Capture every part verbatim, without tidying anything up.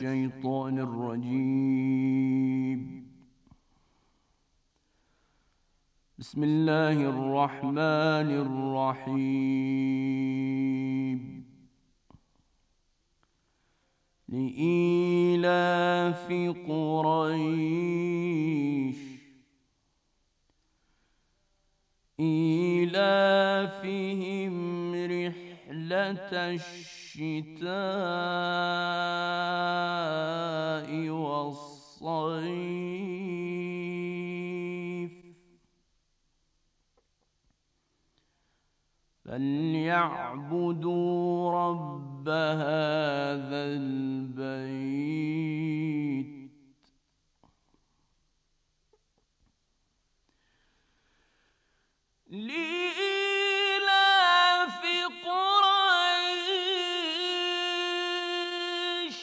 Şeytanirracim. Bismillahirrahmanirrahim. Li'ilafi Kureyş İlafihim rihleteşşitâ'i ve's-sayf فَلْيَعْبُدُوا رَبَّ هَذَا الْبَيْتِ لِإِيلَافِ قُرَيْشٍ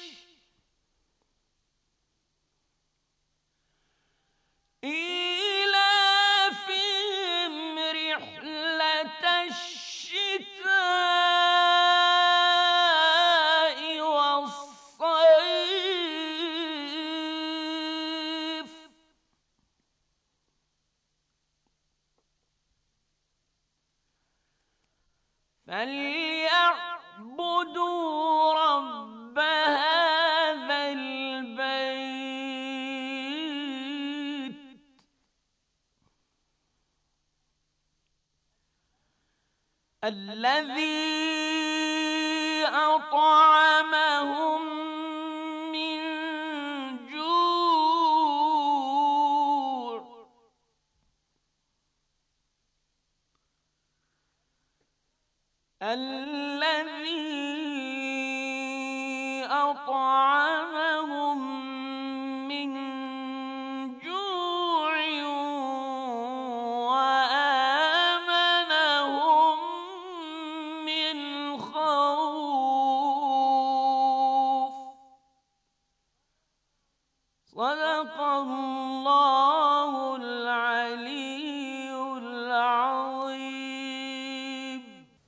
إِيلَافِهِمْ رِحْلَةَ الشِّتَاءِ وَالصَّيْفِ فَلْيَعْبُدُوا رَبَّ هَذَا الْبَيْتِ الَّذِي أَطْعَمَهُم مِّن جُوعٍ الَّذِي أَطْعَمَهُم مِّن جُوعٍ وَآمَنَهُم مِّنْ خَوْفٍ صَدَقَ اللّٰهُ الْعَلِيُّ الْعَظِيمُ.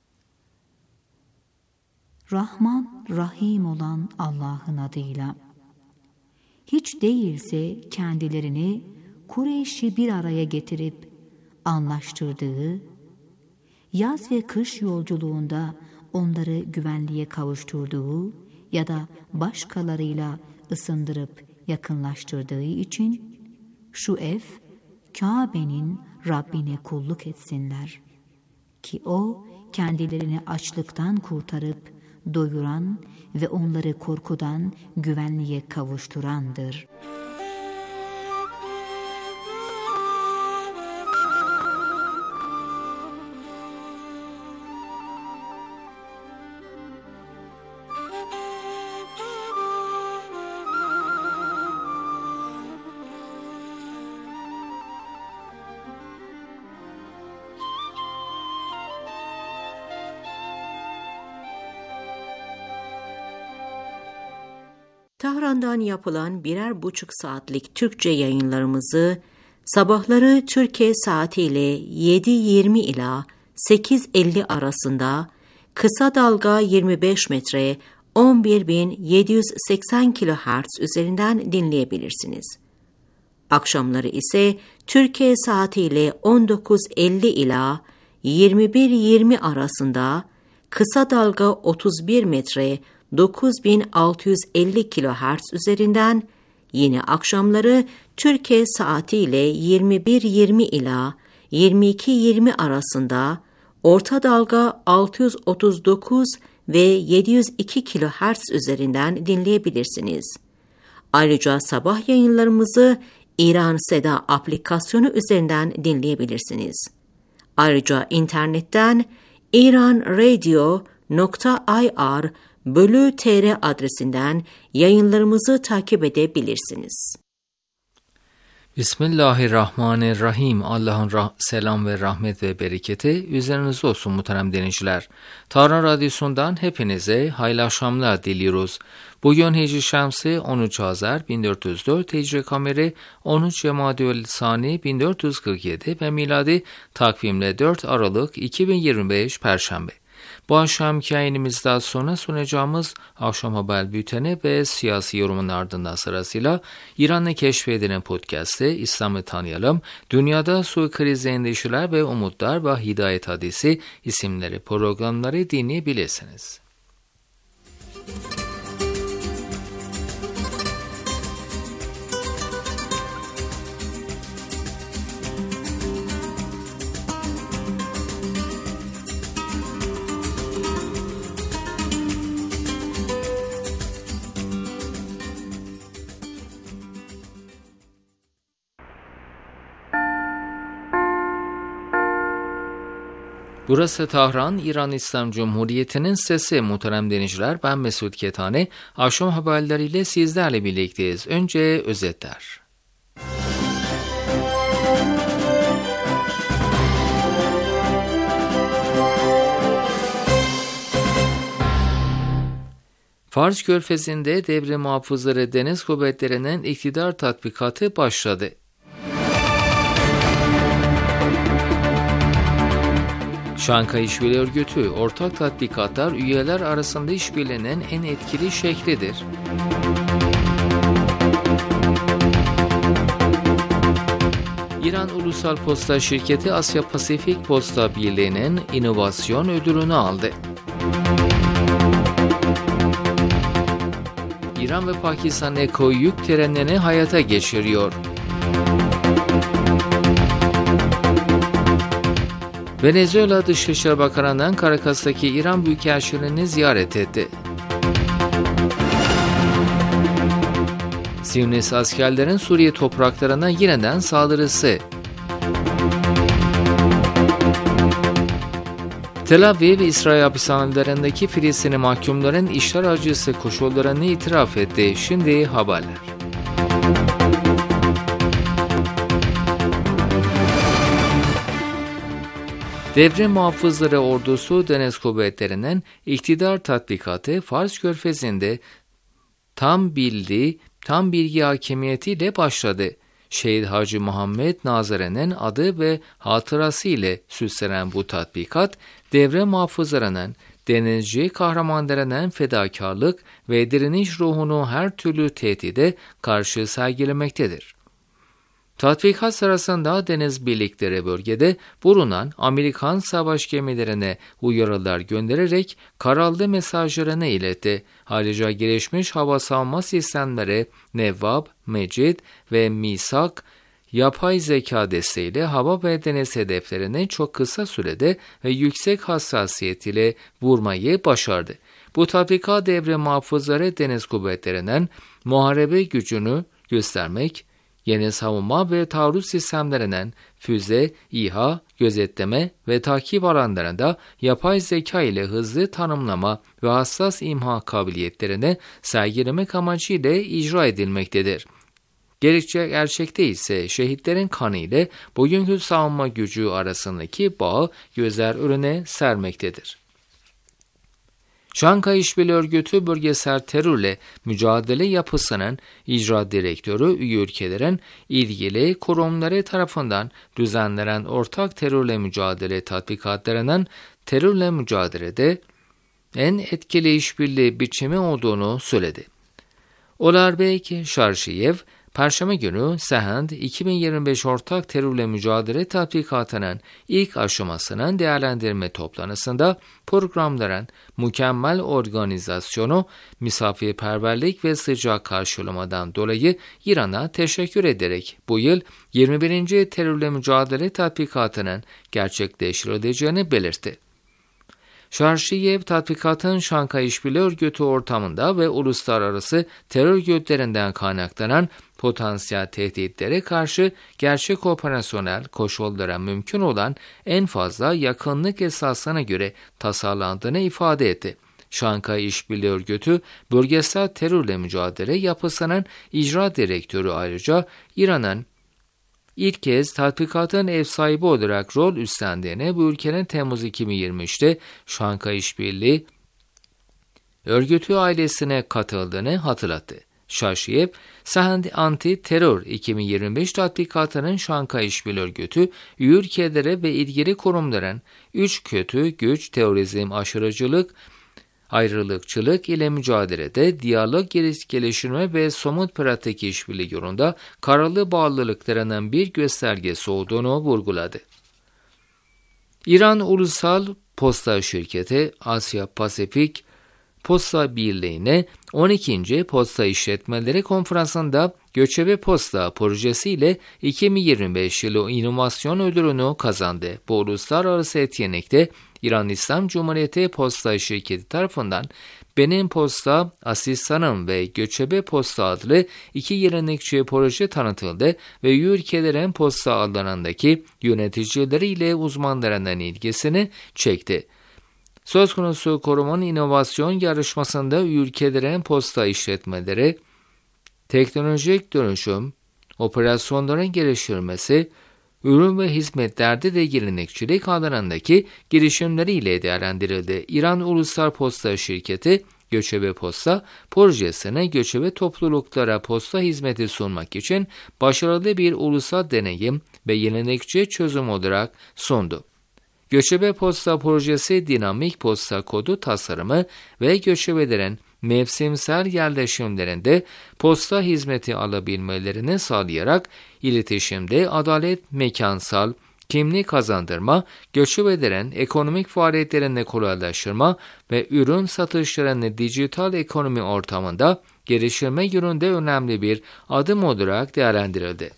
Rahman, Rahim olan Allah'ın adıyla. Hiç değilse kendilerini Kureyş'i bir araya getirip anlaştırdığı, yaz ve kış yolculuğunda onları güvenliğe kavuşturduğu ya da başkalarıyla ısındırıp yakınlaştırdığı için şu ev, Kabe'nin Rabbine kulluk etsinler. Ki O kendilerini açlıktan kurtarıp doyuran ve onları korkudan güvenliğe kavuşturandır. Tahran'dan yapılan birer buçuk saatlik Türkçe yayınlarımızı sabahları Türkiye saatiyle yedi yirmi ila sekiz elli arasında kısa dalga yirmi beş metre on bir bin yedi yüz seksen kilohertz üzerinden dinleyebilirsiniz. Akşamları ise Türkiye saatiyle on dokuz elli ila yirmi bir yirmi arasında kısa dalga otuz bir metre dokuz bin altı yüz elli kilohertz üzerinden, yine akşamları Türkiye saatiyle yirmi bir yirmi ila yirmi iki yirmi arasında orta dalga altı yüz otuz dokuz ve yedi yüz iki kilohertz üzerinden dinleyebilirsiniz. Ayrıca sabah yayınlarımızı İran Seda aplikasyonu üzerinden dinleyebilirsiniz. Ayrıca internetten iranradio nokta ir bölü tr adresinden yayınlarımızı takip edebilirsiniz. Bismillahirrahmanirrahim. Allah'ın rah- selam ve rahmet ve bereketi üzerinize olsun muhterem dinleyiciler. Tahran Radyosu'ndan hepinize hayırlı akşamlar diliyoruz. Bugün Hicri Şemsi on üç Hazar bin dört yüz dört, Hicri Kameri on üç Cemaadü'l-Sani bin dört yüz kırk yedi ve miladi takvimle dört Aralık iki bin yirmi beş Perşembe. Bu akşamki yayınımızda daha sonra sunacağımız akşam haber bülteni ve siyasi yorumun ardından sırasıyla İran'ı keşfedilen podcast'ı İslam'ı tanıyalım, dünyada su krizi endişeler ve umutlar ve hidayet hadisi isimleri programları dinleyebilirsiniz. Burası Tahran, İran İslam Cumhuriyeti'nin sesi. Muhterem dinleyiciler, ben Mesut Ketane. Akşam haberleriyle sizlerle birlikteyiz. Önce özetler. Fars Körfezi'nde devrim muhafızları Deniz Kuvvetleri'nin iktidar tatbikatı başladı. Şanghay İşbirliği Örgütü, ortak tatbikatlar üyeler arasında işbirliğinin en etkili şeklidir. İran Ulusal Posta Şirketi Asya Pasifik Posta Birliği'nin inovasyon ödülünü aldı. İran ve Pakistan Eko yük trenlerini hayata geçiriyor. Venezuela Dışişleri Bakanı'ndan Caracas'taki İran Büyükelçiliğini ziyaret etti. Siyonist askerlerin Suriye topraklarına yeniden saldırısı. Tel Aviv, İsrail hapishanelerindeki Filistinli mahkumların işler acısı koşullarını itiraf etti. Şimdi haberler. Devrim Muhafızları Ordusu Deniz Kuvvetleri'nin iktidar tatbikatı Fars Körfezi'nde tam bilgi, tam bilgi hakimiyetiyle başladı. Şehit Hacı Muhammed Nazare'nin adı ve hatırası ile süslenen bu tatbikat, devrim muhafızlarının denizci kahramanlarının fedakarlık ve direniş ruhunu her türlü tehdide karşı sergilemektedir. Tatbikat sırasında deniz birlikleri bölgede bulunan Amerikan savaş gemilerine uyarılar göndererek kararlı mesajlarını iletti. Ayrıca gelişmiş hava savunma sistemleri Nevvab, Mecid ve Misak, yapay zeka desteğiyle hava ve deniz hedeflerini çok kısa sürede ve yüksek hassasiyetiyle vurmayı başardı. Bu tatbikat devrim muhafızları deniz kuvvetlerinden muharebe gücünü göstermek, yeni savunma ve taarruz sistemlerinden füze, İHA, gözetleme ve takip alanlarında yapay zeka ile hızlı tanımlama ve hassas imha kabiliyetlerini sergilemek amacıyla icra edilmektedir. Gerçek gerçekte ise şehitlerin kanı ile bugünkü savunma gücü arasındaki bağı gözler önüne sermektedir. Şanghay İşbirliği Örgütü bölgesel terörle mücadele yapısının icra direktörü üye ülkelerin ilgili kurumları tarafından düzenlenen ortak terörle mücadele tatbikatlarının terörle mücadelede en etkili işbirliği biçimi olduğunu söyledi. Olarbek Şarşiyev, Perşembe günü Sehend iki bin yirmi beş ortak terörle mücadele tatbikatının ilk aşamasının değerlendirme toplantısında programların mükemmel organizasyonu, misafirperverlik ve sıcak karşılamadan dolayı İran'a teşekkür ederek bu yıl yirmi birinci terörle mücadele tatbikatının gerçekleştirileceğini belirtti. Şarşiyev, tatbikatın Şanghay İşbirliği Örgütü ortamında ve uluslararası terör örgütlerinden kaynaklanan potansiyel tehditlere karşı gerçek operasyonel koşullara mümkün olan en fazla yakınlık esasına göre tasarlandığını ifade etti. Şanghay İşbirliği Örgütü, bölgesel terörle mücadele yapısının icra direktörü ayrıca İran'ın İlk kez tatbikatın ev sahibi olarak rol üstlendiğini bu ülkenin Temmuz iki bin yirmi üçte Şanghay İşbirliği Örgütü ailesine katıldığını hatırlattı. Şaşiyev, Sahand Anti-Terör iki bin yirmi beş tatbikatının Şanghay İşbirliği Örgütü, üye ülkelere ve ilgili kurumların üç kötü güç, terörizm, aşırıcılık, ayrılıkçılık ile mücadelede diyalog geliştirme ve somut pratik işbirliği yolunda kararlı bağlılıklarının bir göstergesi olduğunu vurguladı. İran Ulusal Posta Şirketi, Asya Pasifik Posta Birliği'ne on ikinci Posta İşletmeleri Konferansı'nda Göçebe Posta Projesi ile iki bin yirmi beş yılı inovasyon ödülünü kazandı. Bu uluslararası etkinlikte İran İslam Cumhuriyeti Posta Şirketi tarafından Benim Posta Asistanım ve Göçebe Posta adlı iki yenilikçi proje tanıtıldı ve ülkelerin posta alanındaki yöneticileriyle uzmanlarının ilgisini çekti. Söz konusu kurumun inovasyon yarışmasında ülkelerin posta işletmeleri, teknolojik dönüşüm, operasyonların geliştirilmesi, ürün ve hizmetlerde de yenilikçilik alanındaki girişimleriyle değerlendirildi. İran Ulusal Posta Şirketi, Göçebe Posta projesine göçebe topluluklara posta hizmeti sunmak için başarılı bir ulusal deneyim ve yenilikçi çözüm olarak sundu. Göçebe Posta Projesi dinamik posta kodu tasarımı ve göçebelerin mevsimsel yerleşimlerinde posta hizmeti alabilmelerini sağlayarak iletişimde adalet, mekansal kimlik kazandırma, göçebelerin ekonomik faaliyetlerini kolaylaştırma ve ürün satışlarını dijital ekonomi ortamında geliştirme yönünde önemli bir adım olarak değerlendirildi.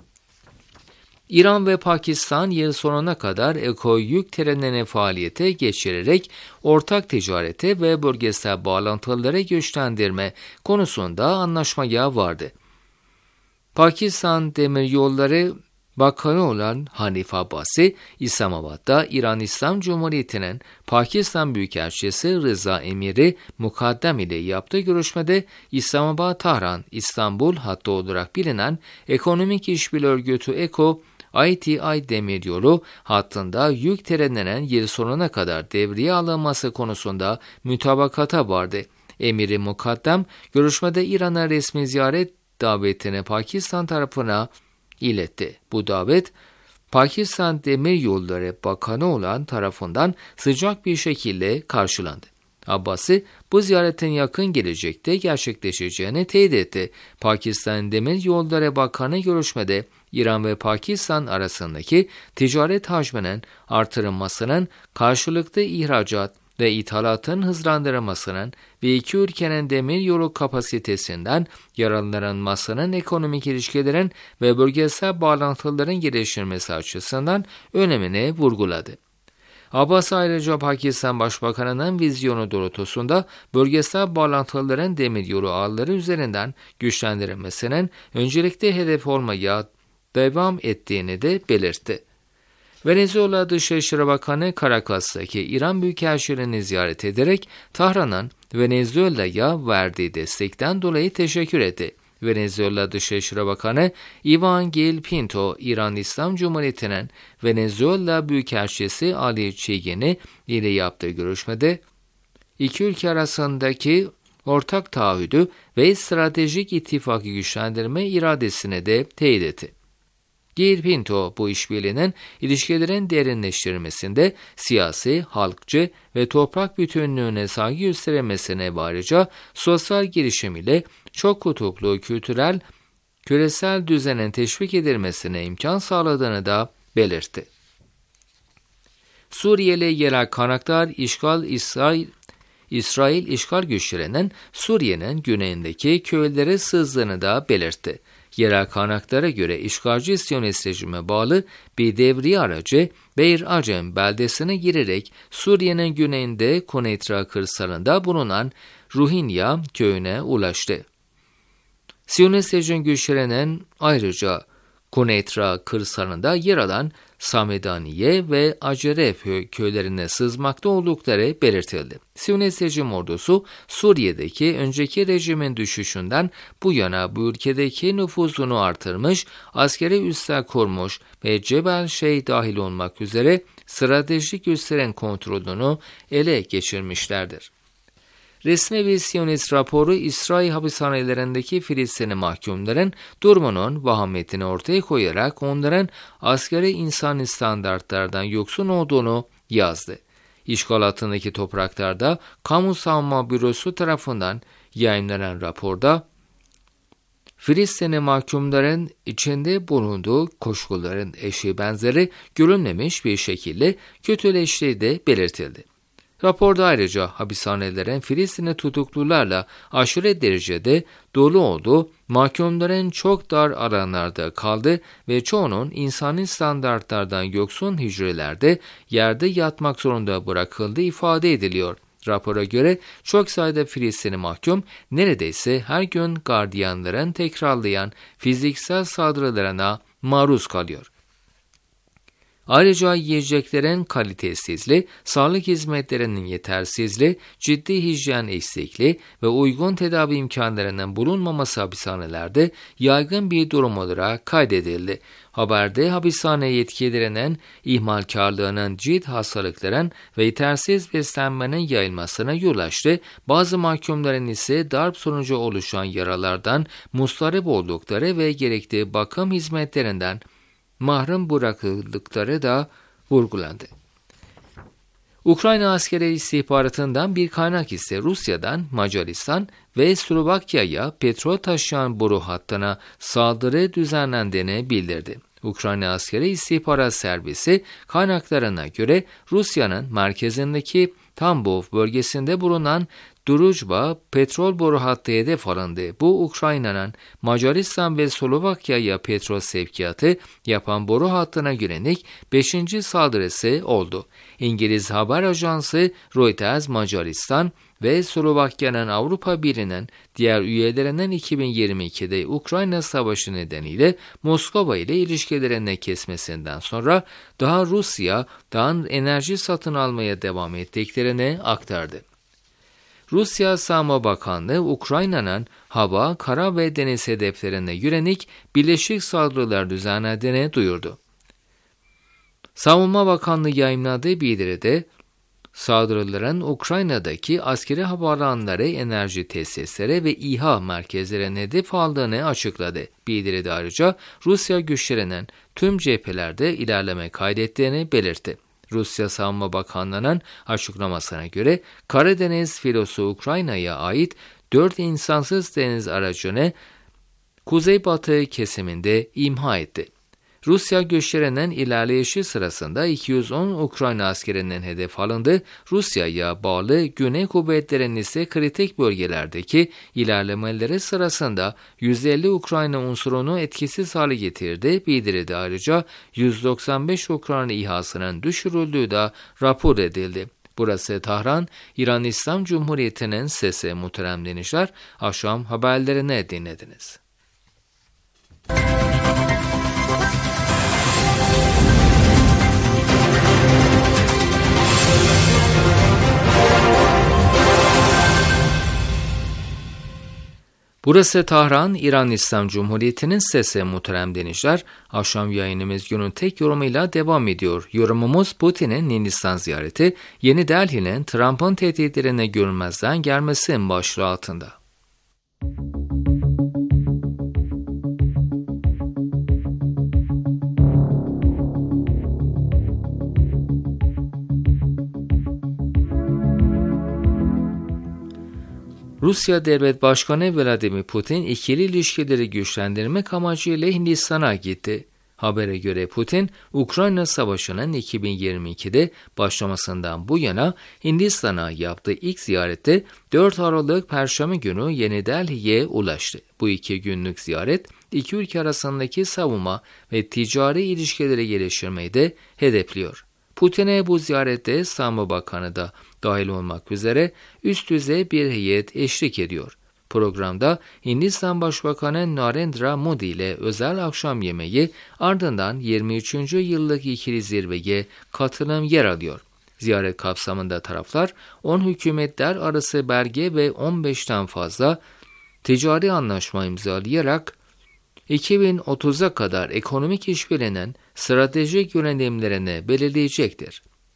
İran ve Pakistan yıl sonuna kadar eko yük trenlerini faaliyete geçirerek ortak ticarete ve bölgesel bağlantıları güçlendirme konusunda anlaşmaya vardı. Pakistan Demiryolları Bakanı olan Hanif Abbasi, İslamabad'da İran İslam Cumhuriyeti'nin Pakistan Büyükelçisi Rıza Emiri Mukaddem ile yaptığı görüşmede İslamabad-Tahran, İstanbul hattı olarak bilinen Ekonomik İşbirliği Örgütü EKO, I T I demiryolu hattında yük trenlerinin yıl sonuna kadar devreye alınması konusunda mütabakata vardı. Emiri Mukaddem, görüşmede İran'a resmi ziyaret davetini Pakistan tarafına iletti. Bu davet, Pakistan Demiryolları Bakanı olan tarafından sıcak bir şekilde karşılandı. Abbasi, bu ziyaretin yakın gelecekte gerçekleşeceğini teyit etti. Pakistan Demiryolları Bakanı görüşmede İran ve Pakistan arasındaki ticaret hacminin artırılmasının, karşılıklı ihracat ve ithalatın hızlandırılmasının ve iki ülkenin demiryolu kapasitesinden yararlanmasının ekonomik ilişkilerin ve bölgesel bağlantıların geliştirilmesi açısından önemini vurguladı. Abbas ayrıca Pakistan Başbakanı'nın vizyonu doğrultusunda bölgesel bağlantıların demiryolu ağları üzerinden güçlendirilmesinin öncelikle hedef olmaya devam ettiğini de belirtti. Venezuela Dışişleri Bakanı Caracas'taki İran Büyükelçiliğini ziyaret ederek Tahran'ın Venezuela'ya verdiği destekten dolayı teşekkür etti. Venezuela Dışişleri Bakanı Ivan Gil Pinto, İran İslam Cumhuriyeti'nin Venezuela Büyükelçisi Ali Chigini ile yaptığı görüşmede iki ülke arasındaki ortak taahhüdü ve stratejik ittifakı güçlendirme iradesine de teyit etti. Gil Pinto, bu işbirliğinin ilişkilerin derinleştirilmesinde siyasi, halkçı ve toprak bütünlüğüne saygı gösterilmesine ve ayrıca sosyal girişim ile çok kutuplu kültürel, küresel düzenin teşvik edilmesine imkan sağladığını da belirtti. Suriyeli yerel kaynaklar işgal İsrail, İsrail işgal güçlerinin Suriye'nin güneyindeki köylere sızdığını da belirtti. Yerel kaynaklara göre işgalci Siyonist rejime bağlı bir devriye aracı Beir Acem beldesine girerek Suriye'nin güneyinde Kuneitra kırsalında bulunan Ruhinya köyüne ulaştı. Siyonist rejim güçlerinin ayrıca Kuneitra kırsalında yer alan Samedaniye ve Aceref köylerine sızmakta oldukları belirtildi. Siyonist rejim ordusu Suriye'deki önceki rejimin düşüşünden bu yana bu ülkedeki nüfuzunu artırmış, askeri üsler kurmuş ve Cebel Şeyh dahil olmak üzere stratejik üslerin kontrolünü ele geçirmişlerdir. resmi bir Siyonist raporu İsrail hapishanelerindeki Filistinli mahkumların durumunun vahametini ortaya koyarak onların askeri insani standartlardan yoksun olduğunu yazdı. İşgal altındaki topraklarda Kamu Savunma Bürosu tarafından yayınlanan raporda Filistinli mahkumların içinde bulunduğu koşulların eşi benzeri görülmemiş bir şekilde kötüleştiği de belirtildi. Raporda ayrıca hapishanelerin Filistinli tutuklularla aşırı derecede dolu olduğu, mahkumların çok dar alanlarda kaldı ve çoğunun insani standartlardan yoksun hücrelerde yerde yatmak zorunda bırakıldığı ifade ediliyor. Rapora göre çok sayıda Filistinli mahkum neredeyse her gün gardiyanların tekrarlayan fiziksel saldırılarına maruz kalıyor. Ayrıca yiyeceklerin kalitesizliği, sağlık hizmetlerinin yetersizliği, ciddi hijyen eksikliği ve uygun tedavi imkanlarının bulunmaması hapishanelerde yaygın bir durum olarak kaydedildi. Haberde hapishane yetkililerinin ihmalkarlığının, cilt hastalıkların ve yetersiz beslenmenin yayılmasına yol açtı. Bazı mahkumların ise darp sonucu oluşan yaralardan mustarip oldukları ve gerektiği bakım hizmetlerinden mahrum bırakıldıkları da vurgulandı. Ukrayna askeri istihbaratından bir kaynak ise Rusya'dan Macaristan ve Slovakya'ya petrol taşıyan boru hattına saldırı düzenlendiğini bildirdi. Ukrayna askeri istihbarat servisi kaynaklarına göre Rusya'nın merkezindeki Tambov bölgesinde bulunan Druzhba petrol boru hattı hedef alındı. Bu Ukrayna'nın Macaristan ve Slovakya'ya petrol sevkiyatı yapan boru hattına yönelik beşinci saldırısı oldu. İngiliz haber ajansı Reuters, Macaristan ve Slovakya'nın Avrupa Birliği'nin diğer üyelerinin iki bin yirmi ikide Ukrayna Savaşı nedeniyle Moskova ile ilişkilerini kesmesinden sonra daha Rusya'dan enerji satın almaya devam ettiklerini aktardı. Rusya Savunma Bakanlığı, Ukrayna'nın hava, kara ve deniz hedeflerine yönelik birleşik saldırılar düzenlediğini duyurdu. Savunma Bakanlığı yayınladığı bildiride, saldırıların Ukrayna'daki askeri havaalanları, enerji tesisleri ve İHA merkezlerine hedef aldığını açıkladı. Bildiride ayrıca Rusya güçlerinin tüm cephelerde ilerleme kaydettiğini belirtti. Rusya Savunma Bakanlığı'nın açıklamasına göre Karadeniz filosu Ukrayna'ya ait dört insansız deniz aracını kuzeybatı kesiminde imha etti. Rusya güçlerinin ilerleyişi sırasında iki yüz on Ukrayna askerinin hedef alındı. Rusya'ya bağlı Güney kuvvetlerinin ise kritik bölgelerdeki ilerlemeleri sırasında yüz elli Ukrayna unsurunu etkisiz hale getirdi. Bildiride ayrıca yüz doksan beş Ukrayna İHA'sının düşürüldüğü de rapor edildi. Burası Tahran, İran İslam Cumhuriyeti'nin sesi. Muhterem dinleyiciler, akşam haberlerini dinlediniz. Burası Tahran, İran İslam Cumhuriyeti'nin sesi. Muhterem dinleyiciler, akşam yayınımız günün tek yorumuyla devam ediyor. Yorumumuz Putin'in Hindistan ziyareti, Yeni Delhi'nin Trump'ın tehditlerine görünmezden gelmesi başlığı altında. Rusya Devlet Başkanı Vladimir Putin ikili ilişkileri güçlendirmek amacıyla Hindistan'a gitti. Habere göre Putin, Ukrayna Savaşı'nın iki bin yirmi ikide başlamasından bu yana Hindistan'a yaptığı ilk ziyarette dört Aralık Perşembe günü Yeni Delhi'ye ulaştı. Bu iki günlük ziyaret, iki ülke arasındaki savunma ve ticari ilişkileri geliştirmeyi de hedefliyor. Putin'e bu ziyarette Savunma Bakanı da dahil olmak üzere üst düzey bir heyet eşlik ediyor. Programda Hindistan Başbakanı Narendra Modi ile özel akşam yemeği, ardından yirmi üçüncü yıllık ikili zirveye katılım yer alıyor. Ziyaret kapsamında taraflar on hükümetler arası belge ve on beşten fazla ticari anlaşma imzalayarak iki bin otuza kadar ekonomik işbirliğinin stratejik yönelimlerini belirleyecektir.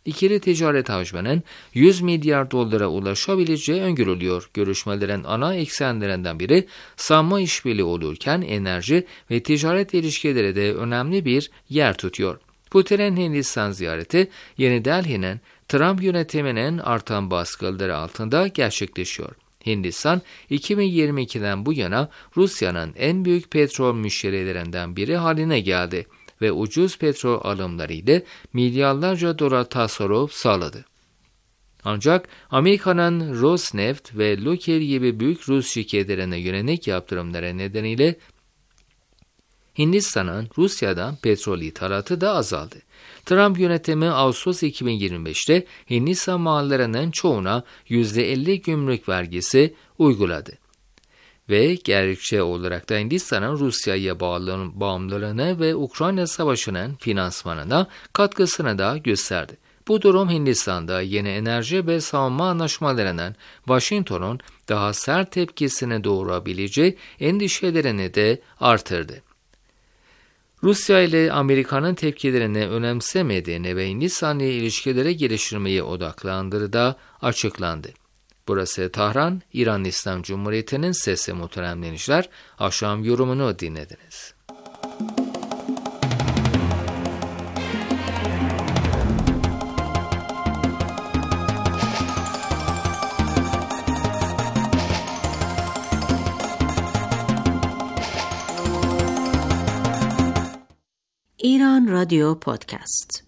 ikili ticaret hacminin yüz milyar dolara ulaşabileceği öngörülüyor. Görüşmelerin ana eksenlerinden biri savunma işbirliği olurken enerji ve ticaret ilişkileri de önemli bir yer tutuyor. Putin'in Hindistan ziyareti Yeni Delhi'nin Trump yönetiminin artan baskıları altında gerçekleşiyor. Hindistan iki bin yirmi ikiden bu yana Rusya'nın en büyük petrol müşterilerinden biri haline geldi ve ucuz petrol alımlarıyla milyarlarca dolar tasarruf sağladı. Ancak Amerika'nın Rosneft ve Lukoil gibi büyük Rus şirketlerine yönelik yaptırımları nedeniyle Hindistan'ın Rusya'dan petrol ithalatı da azaldı. Trump yönetimi Ağustos iki bin yirmi beşte Hindistan mallarının çoğuna yüzde elli gümrük vergisi uyguladı. Ve gerekçe olarak da Hindistan'ın Rusya'ya bağımlılığını ve Ukrayna Savaşı'nın finansmanına katkısını da gösterdi. Bu durum Hindistan'da yeni enerji ve savunma anlaşmalarının Washington'un daha sert tepkisini doğurabileceği endişelerini de artırdı. Rusya ile Amerika'nın tepkilerini önemsemediğini ve Hindistan'la ilişkileri geliştirmeye odaklandığı da açıklandı. Burası Tahran, İran İslam Cumhuriyeti'nin sesi muhterem dinleyiciler. Akşam yorumunu dinlediniz. İran Radyo Podcast.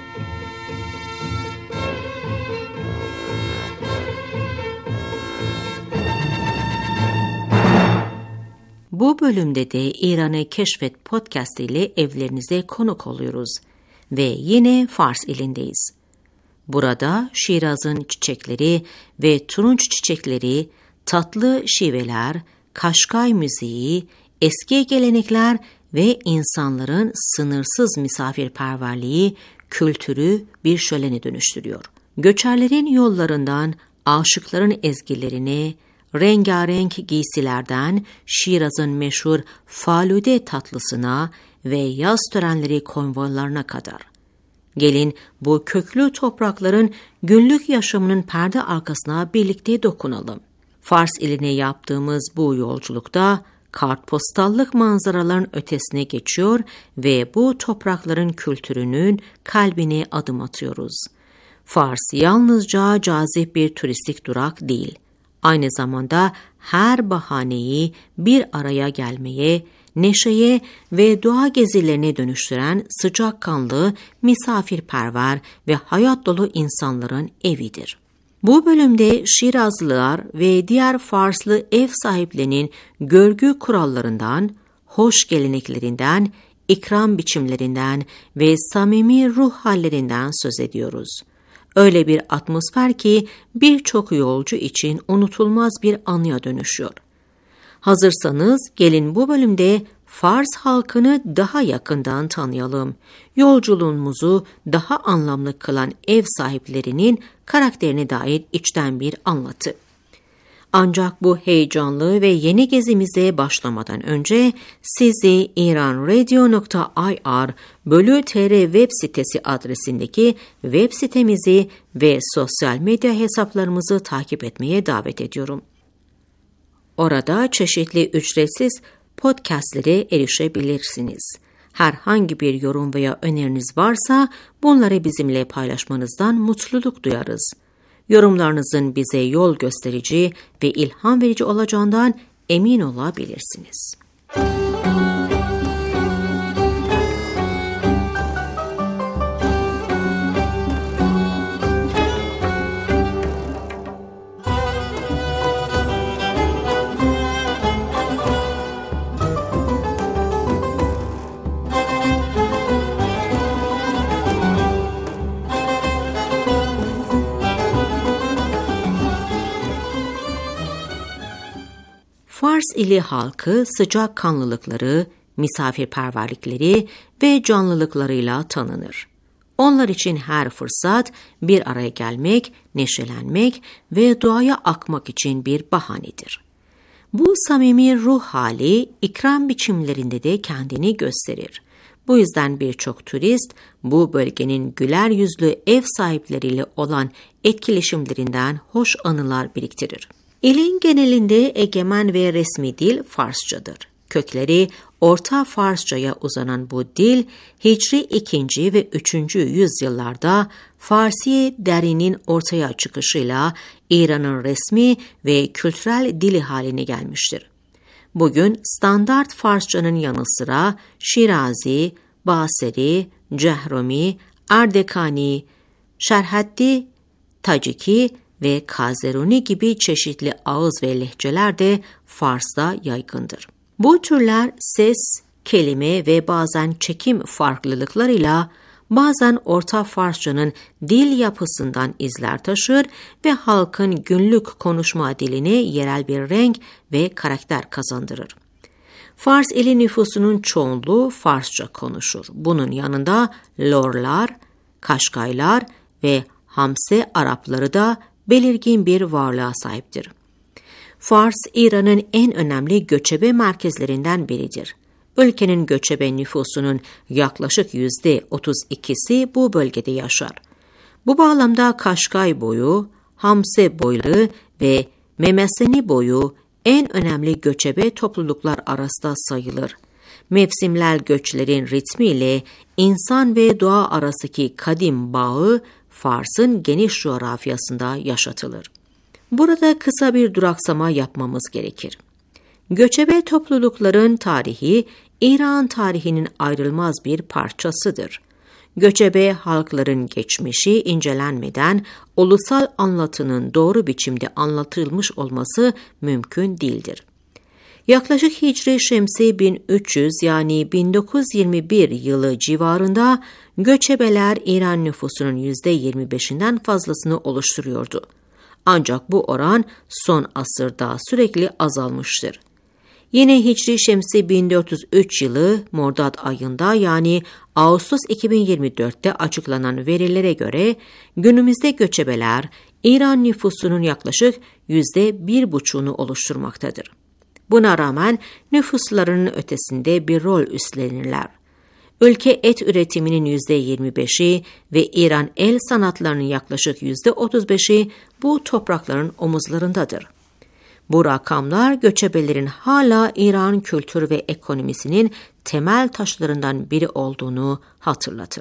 Bu bölümde de İran'ı Keşfet Podcast ile evlerinize konuk oluyoruz ve yine Fars ilindeyiz. Burada Şiraz'ın çiçekleri ve turunç çiçekleri, tatlı şiveler, Kaşkay müziği, eski gelenekler ve insanların sınırsız misafirperverliği kültürü bir şölene dönüştürüyor. Göçerlerin yollarından aşıkların ezgilerine, rengarenk giysilerden Şiraz'ın meşhur falude tatlısına ve yaz törenleri konvoylarına kadar. Gelin bu köklü toprakların günlük yaşamının perde arkasına birlikte dokunalım. Fars iline yaptığımız bu yolculukta kartpostallık manzaraların ötesine geçiyor ve bu toprakların kültürünün kalbine adım atıyoruz. Fars yalnızca cazip bir turistik durak değil, aynı zamanda her bahaneyi bir araya gelmeye, neşeye ve doğa gezilerine dönüştüren sıcakkanlı, misafirperver ve hayat dolu insanların evidir. Bu bölümde Şirazlılar ve diğer Farslı ev sahiplerinin görgü kurallarından, hoş geleneklerinden, ikram biçimlerinden ve samimi ruh hallerinden söz ediyoruz. Öyle bir atmosfer ki birçok yolcu için unutulmaz bir anıya dönüşüyor. Hazırsanız gelin bu bölümde Fars halkını daha yakından tanıyalım. Yolculuğumuzu daha anlamlı kılan ev sahiplerinin karakterine dair içten bir anlatı. Ancak bu heyecanlı ve yeni gezimize başlamadan önce sizi iranradio nokta ir bölü tr web sitesi adresindeki web sitemizi ve sosyal medya hesaplarımızı takip etmeye davet ediyorum. Orada çeşitli ücretsiz podcastlere erişebilirsiniz. Herhangi bir yorum veya öneriniz varsa bunları bizimle paylaşmanızdan mutluluk duyarız. Yorumlarınızın bize yol gösterici ve ilham verici olacağından emin olabilirsiniz. Fars ili halkı sıcakkanlılıkları, misafirperverlikleri ve canlılıklarıyla tanınır. Onlar için her fırsat bir araya gelmek, neşelenmek ve doğaya akmak için bir bahanedir. Bu samimi ruh hali ikram biçimlerinde de kendini gösterir. Bu yüzden birçok turist bu bölgenin güler yüzlü ev sahipleriyle olan etkileşimlerinden hoş anılar biriktirir. İlin genelinde egemen ve resmi dil Farsçadır. Kökleri Orta Farsçaya uzanan bu dil, Hicri ikinci ve üçüncü yüzyıllarda Farsi derinin ortaya çıkışıyla İran'ın resmi ve kültürel dili haline gelmiştir. Bugün standart Farsçanın yanı sıra Şirazi, Basri, Cehromi, Ardekani, Şerhaddi, Taciki ve Kazeruni gibi çeşitli ağız ve lehçeler de Fars'ta yaygındır. Bu türler ses, kelime ve bazen çekim farklılıklarıyla bazen Orta Farsçanın dil yapısından izler taşır ve halkın günlük konuşma diline yerel bir renk ve karakter kazandırır. Fars ili nüfusunun çoğunluğu Farsça konuşur. Bunun yanında Lorlar, Kaşkaylar ve Hamse Arapları da belirgin bir varlığa sahiptir. Fars, İran'ın en önemli göçebe merkezlerinden biridir. Ülkenin göçebe nüfusunun yaklaşık yüzde otuz ikisi bu bölgede yaşar. Bu bağlamda Kaşkay boyu, Hamse boyları ve Memeseni boyu en önemli göçebe topluluklar arasında sayılır. Mevsimsel göçlerin ritmiyle insan ve doğa arasındaki kadim bağı Fars'ın geniş coğrafyasında yaşatılır. Burada kısa bir duraksama yapmamız gerekir. Göçebe toplulukların tarihi, İran tarihinin ayrılmaz bir parçasıdır. Göçebe halkların geçmişi incelenmeden ulusal anlatının doğru biçimde anlatılmış olması mümkün değildir. Yaklaşık Hicri Şemsi bin üç yüz yani bin dokuz yüz yirmi bir yılı civarında göçebeler İran nüfusunun yüzde yirmi beşinden fazlasını oluşturuyordu. Ancak bu oran son asırda sürekli azalmıştır. Yine Hicri Şemsi bin dört yüz üç yılı Mordad ayında yani Ağustos iki bin yirmi dörtte açıklanan verilere göre günümüzde göçebeler İran nüfusunun yaklaşık yüzde bir buçuğunu oluşturmaktadır. Buna rağmen nüfuslarının ötesinde bir rol üstlenirler. Ülke et üretiminin yüzde yirmi beşi ve İran el sanatlarının yaklaşık yüzde otuz beşi bu toprakların omuzlarındadır. Bu rakamlar göçebelerin hala İran kültür ve ekonomisinin temel taşlarından biri olduğunu hatırlatır.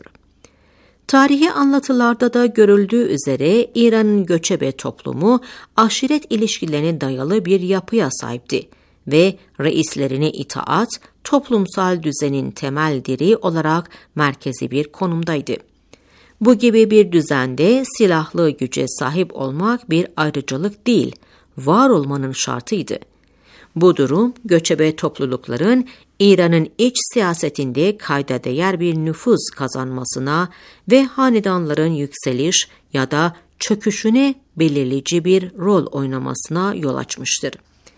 Tarihi anlatılarda da görüldüğü üzere İran'ın göçebe toplumu aşiret ilişkilerine dayalı bir yapıya sahipti ve reislerine itaat, toplumsal düzenin temel direği olarak merkezi bir konumdaydı. Bu gibi bir düzende silahlı güce sahip olmak bir ayrıcalık değil, var olmanın şartıydı. Bu durum göçebe toplulukların İran'ın iç siyasetinde kayda değer bir nüfuz kazanmasına ve hanedanların yükseliş ya da çöküşüne belirleyici bir rol oynamasına yol açmıştır.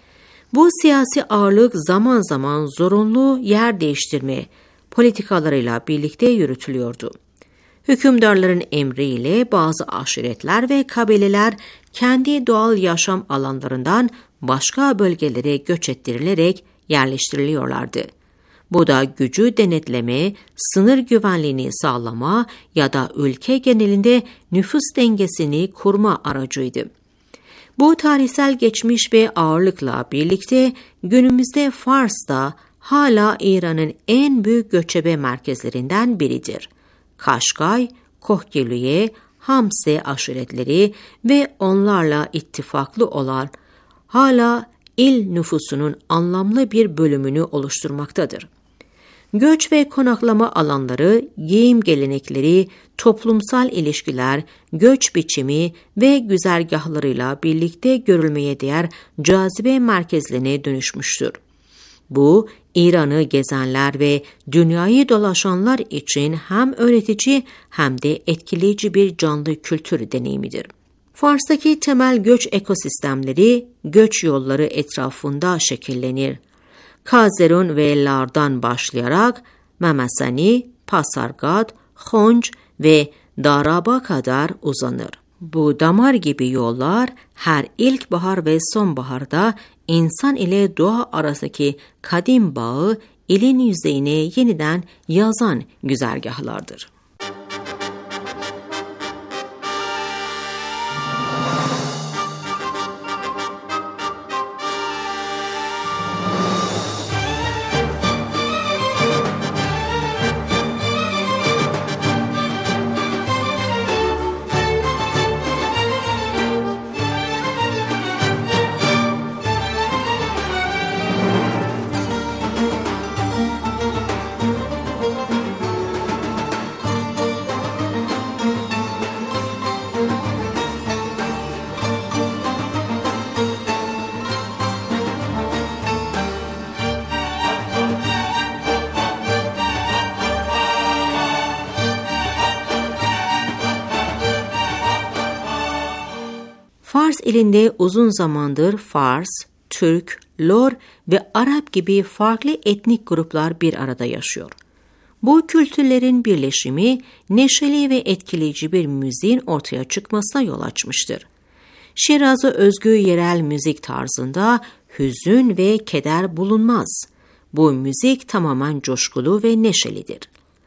Bu siyasi ağırlık zaman zaman zorunlu yer değiştirme politikalarıyla birlikte yürütülüyordu. Hükümdarların emriyle bazı aşiretler ve kabileler kendi doğal yaşam alanlarından başka bölgelere göç ettirilerek yerleştiriliyorlardı. Bu da gücü denetleme, sınır güvenliğini sağlama ya da ülke genelinde nüfus dengesini kurma aracıydı. Bu tarihsel geçmiş ve ağırlıkla birlikte günümüzde Fars da hala İran'ın en büyük göçebe merkezlerinden biridir. Kaşkay, Kohgiliye, Hamse aşiretleri ve onlarla ittifaklı olan hala il nüfusunun anlamlı bir bölümünü oluşturmaktadır. Göç ve konaklama alanları, giyim gelenekleri, toplumsal ilişkiler, göç biçimi ve güzergahlarıyla birlikte görülmeye değer cazibe merkezlerine dönüşmüştür. Bu, İran'ı gezenler ve dünyayı dolaşanlar için hem öğretici hem de etkileyici bir canlı kültür deneyimidir. Fars'taki temel göç ekosistemleri göç yolları etrafında şekillenir. Kazerun ve Lar'dan başlayarak Memeseni, Pasargad, Khonj ve Darab'a kadar uzanır. Bu damar gibi yollar her ilkbahar ve sonbaharda insan ile doğa arasındaki kadim bağı ilin yüzeyine yeniden yazan güzergahlardır. Fars ilinde uzun zamandır Fars, Türk, Lor ve Arap gibi farklı etnik gruplar bir arada yaşıyor. Bu kültürlerin birleşimi neşeli ve etkileyici bir müziğin ortaya çıkmasına yol açmıştır. Şiraz'a özgü yerel müzik tarzında hüzün ve keder bulunmaz. Bu müzik tamamen coşkulu ve neşelidir.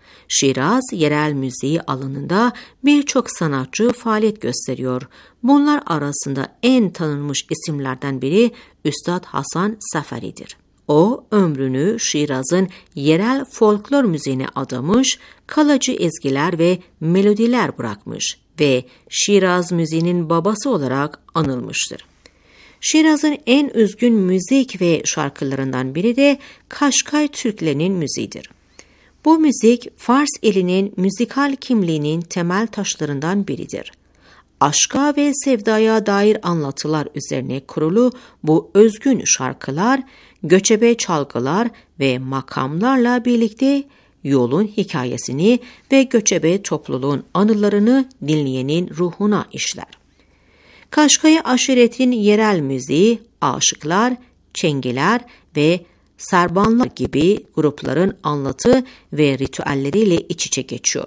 Şiraz, yerel müziği alanında birçok sanatçı faaliyet gösteriyor. Bunlar arasında en tanınmış isimlerden biri Üstad Hasan Seferi'dir. O, ömrünü Şiraz'ın yerel folklor müziğine adamış, kalıcı ezgiler ve melodiler bırakmış ve Şiraz müziğinin babası olarak anılmıştır. Şiraz'ın en üzgün müzik ve şarkılarından biri de Kaşkay Türklerinin müziğidir. Bu müzik, Fars ilinin müzikal kimliğinin temel taşlarından biridir. Aşka ve sevdaya dair anlatılar üzerine kurulu bu özgün şarkılar, göçebe çalgılar ve makamlarla birlikte yolun hikayesini ve göçebe topluluğun anılarını dinleyenin ruhuna işler. Kaşkay aşiretin yerel müziği, aşıklar, çengiler ve Serbanlar gibi grupların anlatı ve ritüelleriyle iç içe geçiyor.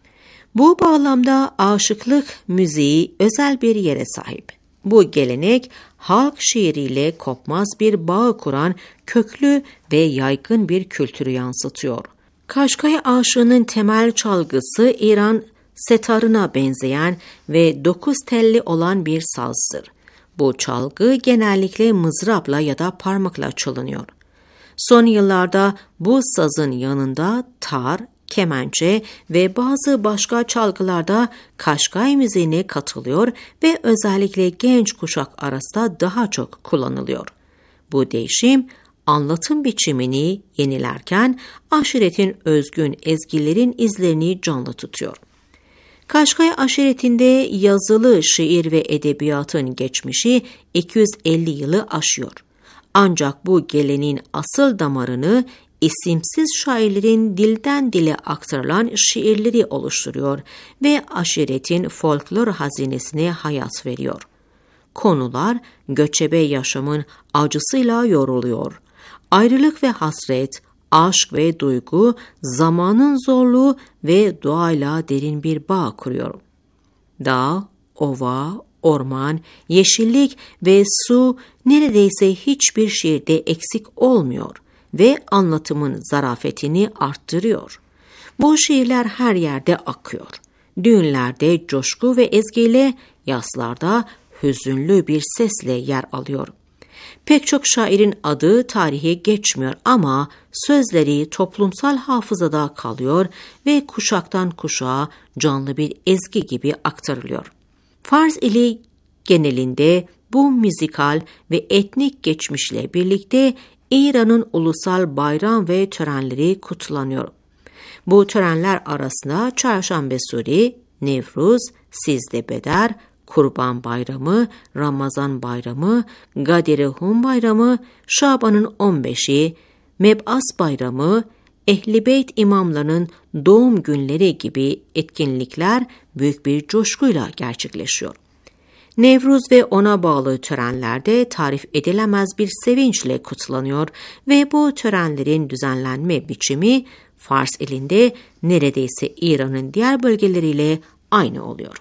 Bu bağlamda aşıklık müziği özel bir yere sahip. Bu gelenek halk şiiriyle kopmaz bir bağ kuran köklü ve yaygın bir kültürü yansıtıyor. Kaşkay aşığının temel çalgısı İran setarına benzeyen ve dokuz telli olan bir sazdır. Bu çalgı genellikle mızrapla ya da parmakla çalınıyor. Son yıllarda bu sazın yanında tar, kemençe ve bazı başka çalgılarda Kaşkay müziğine katılıyor ve özellikle genç kuşak arasında daha çok kullanılıyor. Bu değişim anlatım biçimini yenilerken aşiretin özgün ezgilerin izlerini canlı tutuyor. Kaşkay aşiretinde yazılı şiir ve edebiyatın geçmişi iki yüz elli yılı aşıyor. Ancak bu geleneğin asıl damarını isimsiz şairlerin dilden dile aktarılan şiirleri oluşturuyor ve aşiretin folklor hazinesine hayat veriyor. Konular göçebe yaşamın acısıyla yoruluyor. Ayrılık ve hasret, aşk ve duygu, zamanın zorluğu ve doğayla derin bir bağ kuruyor. Dağ, ova, orman, yeşillik ve su neredeyse hiçbir şiirde eksik olmuyor ve anlatımın zarafetini arttırıyor. Bu şiirler her yerde akıyor. Düğünlerde coşku ve ezgiyle, yaslarda hüzünlü bir sesle yer alıyor. Pek çok şairin adı tarihe geçmiyor ama sözleri toplumsal hafızada kalıyor ve kuşaktan kuşağa canlı bir ezgi gibi aktarılıyor. Fars ili genelinde bu müzikal ve etnik geçmişle birlikte İran'ın ulusal bayram ve törenleri kutlanıyor. Bu törenler arasında Çarşambesuri, Nevruz, Sizde Beder, Kurban Bayramı, Ramazan Bayramı, Gadir-i Hum Bayramı, Şaban'ın on beşi, Meb'as Bayramı, Ehl-i Beyt imamlarının doğum günleri gibi etkinlikler büyük bir coşkuyla gerçekleşiyor. Nevruz ve ona bağlı törenlerde tarif edilemez bir sevinçle kutlanıyor ve bu törenlerin düzenlenme biçimi Fars ilinde neredeyse İran'ın diğer bölgeleriyle aynı oluyor.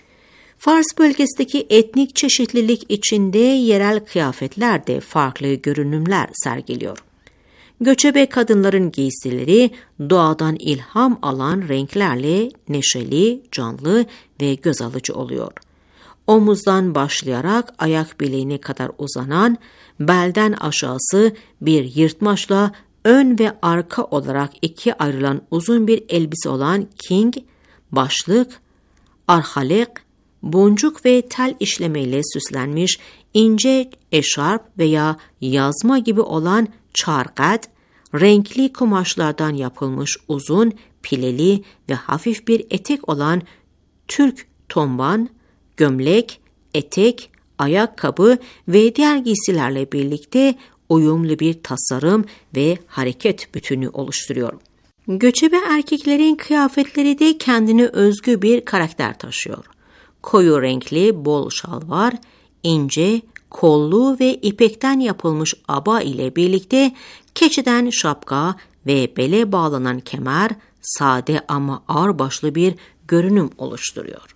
Fars bölgesindeki etnik çeşitlilik içinde yerel kıyafetler de farklı görünümler sergiliyor. göçebe kadınların giysileri doğadan ilham alan renklerle neşeli, canlı ve göz alıcı oluyor. Omuzdan başlayarak ayak bileğine kadar uzanan, belden aşağısı bir yırtmaçla ön ve arka olarak ikiye ayrılan uzun bir elbise olan king, başlık, arhalık, boncuk ve tel işlemeyle süslenmiş ince eşarp veya yazma gibi olan çarkat, renkli kumaşlardan yapılmış uzun, pileli ve hafif bir etek olan Türk tomban, gömlek, etek, ayakkabı ve diğer giysilerle birlikte uyumlu bir tasarım ve hareket bütünü oluşturuyor. Göçebe erkeklerin kıyafetleri de kendine özgü bir karakter taşıyor. Koyu renkli bol şalvar, ince, kollu ve ipekten yapılmış aba ile birlikte keçiden şapka ve bele bağlanan kemer sade ama ağırbaşlı bir görünüm oluşturuyor.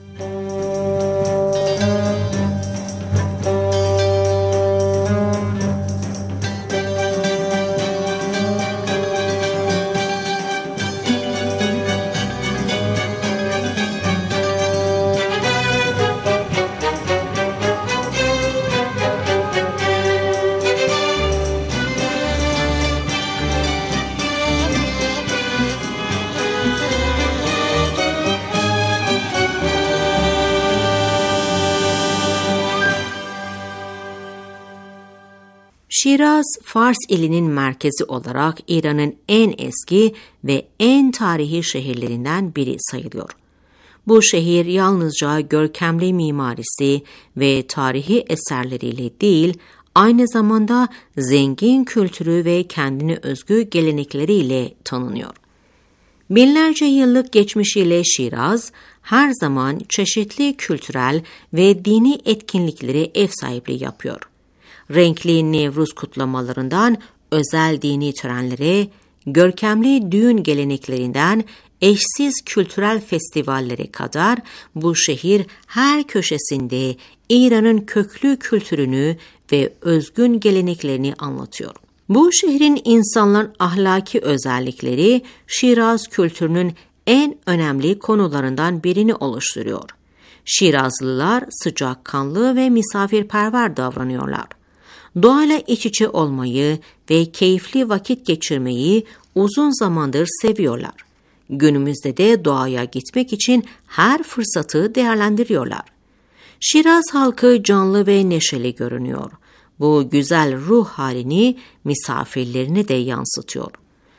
Şiraz, Fars ilinin merkezi olarak İran'ın en eski ve en tarihi şehirlerinden biri sayılıyor. Bu şehir yalnızca görkemli mimarisi ve tarihi eserleriyle değil, aynı zamanda zengin kültürü ve kendine özgü gelenekleriyle tanınıyor. Binlerce yıllık geçmişiyle Şiraz, her zaman çeşitli kültürel ve dini etkinliklere ev sahipliği yapıyor. Renkli Nevruz kutlamalarından özel dini törenlere, görkemli düğün geleneklerinden eşsiz kültürel festivallere kadar bu şehir her köşesinde İran'ın köklü kültürünü ve özgün geleneklerini anlatıyor. Bu şehrin insanların ahlaki özellikleri Şiraz kültürünün en önemli konularından birini oluşturuyor. Şirazlılar sıcakkanlı ve misafirperver davranıyorlar. Doğayla iç içe olmayı ve keyifli vakit geçirmeyi uzun zamandır seviyorlar. Günümüzde de doğaya gitmek için her fırsatı değerlendiriyorlar. Şiraz halkı canlı ve neşeli görünüyor. Bu güzel ruh halini misafirlerine de yansıtıyor.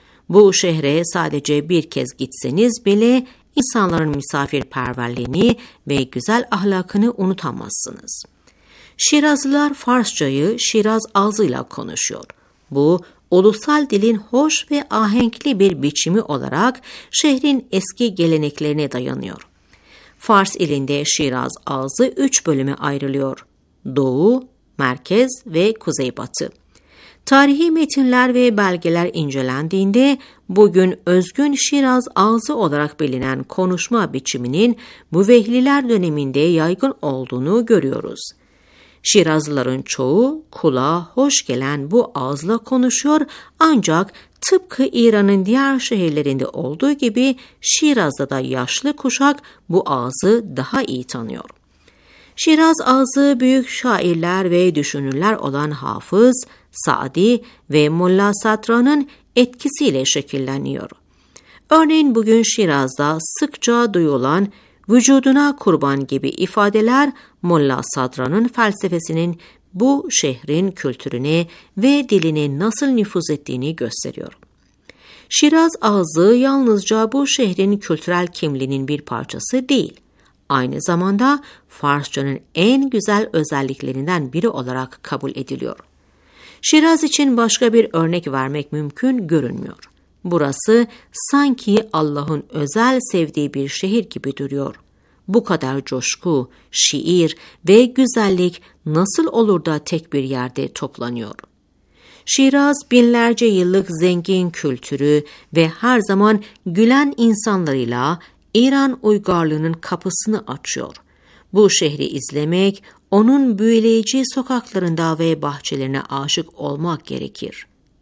Bu şehre sadece bir kez gitseniz bile insanların misafirperverliğini ve güzel ahlakını unutamazsınız. Şirazlılar Farsçayı Şiraz ağzıyla konuşuyor. Bu, ulusal dilin hoş ve ahenkli bir biçimi olarak şehrin eski geleneklerine dayanıyor. Fars ilinde Şiraz ağzı üç bölüme ayrılıyor. Doğu, Merkez ve Kuzeybatı. Tarihi metinler ve belgeler incelendiğinde bugün özgün Şiraz ağzı olarak bilinen konuşma biçiminin Müvehliler döneminde yaygın olduğunu görüyoruz. Şirazlıların çoğu kulağa hoş gelen bu ağızla konuşuyor ancak tıpkı İran'ın diğer şehirlerinde olduğu gibi Şiraz'da da yaşlı kuşak bu ağzı daha iyi tanıyor. Şiraz ağzı büyük şairler ve düşünürler olan Hafız, Sa'di ve Molla Sadra'nın etkisiyle şekilleniyor. Örneğin bugün Şiraz'da sıkça duyulan vücuduna kurban gibi ifadeler Molla Sadra'nın felsefesinin bu şehrin kültürüne ve diline nasıl nüfuz ettiğini gösteriyor. Şiraz ağzı yalnızca bu şehrin kültürel kimliğinin bir parçası değil, aynı zamanda Farsçanın en güzel özelliklerinden biri olarak kabul ediliyor. Şiraz için başka bir örnek vermek mümkün görünmüyor. Burası sanki Allah'ın özel sevdiği bir şehir gibi duruyor. Bu kadar coşku, şiir ve güzellik nasıl olur da tek bir yerde toplanıyor? Şiraz binlerce yıllık zengin kültürü ve her zaman gülen insanlarıyla İran uygarlığının kapısını açıyor. Bu şehri izlemek, onun büyüleyici sokaklarında ve bahçelerine aşık olmak gerekir.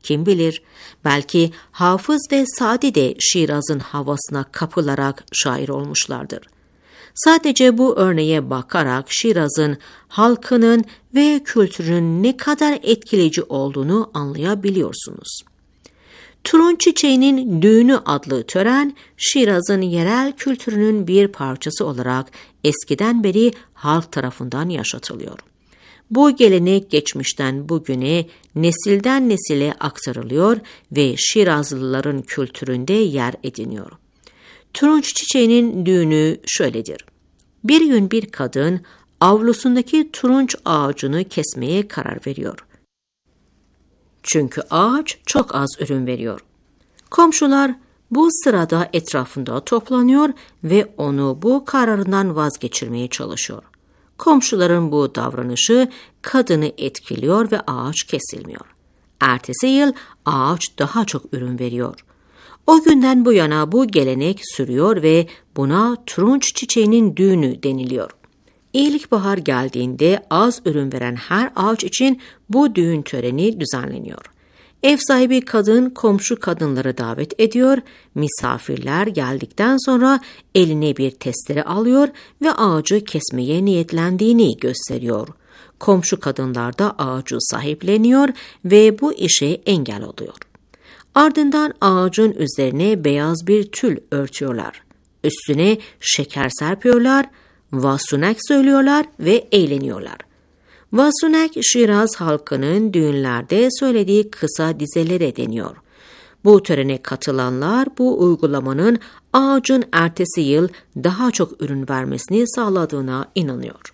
Kim bilir, belki Hafız ve Sadi de Şiraz'ın havasına kapılarak şair olmuşlardır. Sadece bu örneğe bakarak Şiraz'ın halkının ve kültürünün ne kadar etkileyici olduğunu anlayabiliyorsunuz. Turunç çiçeğinin düğünü adlı tören, Şiraz'ın yerel kültürünün bir parçası olarak eskiden beri halk tarafından yaşatılıyor. Bu gelenek geçmişten bugüne, nesilden nesile aktarılıyor ve Şirazlıların kültüründe yer ediniyor. Turunç çiçeğinin düğünü şöyledir. Bir gün bir kadın avlusundaki turunç ağacını kesmeye karar veriyor. Çünkü ağaç çok az ürün veriyor. Komşular bu sırada etrafında toplanıyor ve onu bu kararından vazgeçirmeye çalışıyor. Komşuların bu davranışı kadını etkiliyor ve ağaç kesilmiyor. Ertesi yıl ağaç daha çok ürün veriyor. O günden bu yana bu gelenek sürüyor ve buna turunç çiçeğinin düğünü deniliyor. İyilikbahar geldiğinde az ürün veren her ağaç için bu düğün töreni düzenleniyor. Ev sahibi kadın komşu kadınları davet ediyor, misafirler geldikten sonra eline bir testere alıyor ve ağacı kesmeye niyetlendiğini gösteriyor. Komşu kadınlar da ağacı sahipleniyor ve bu işe engel oluyor. Ardından ağacın üzerine beyaz bir tül örtüyorlar. Üstüne şeker serpiyorlar, vasunak söylüyorlar ve eğleniyorlar. Vasunak, Şiraz halkının düğünlerde söylediği kısa dizelere deniyor. Bu törene katılanlar bu uygulamanın ağacın ertesi yıl daha çok ürün vermesini sağladığına inanıyor.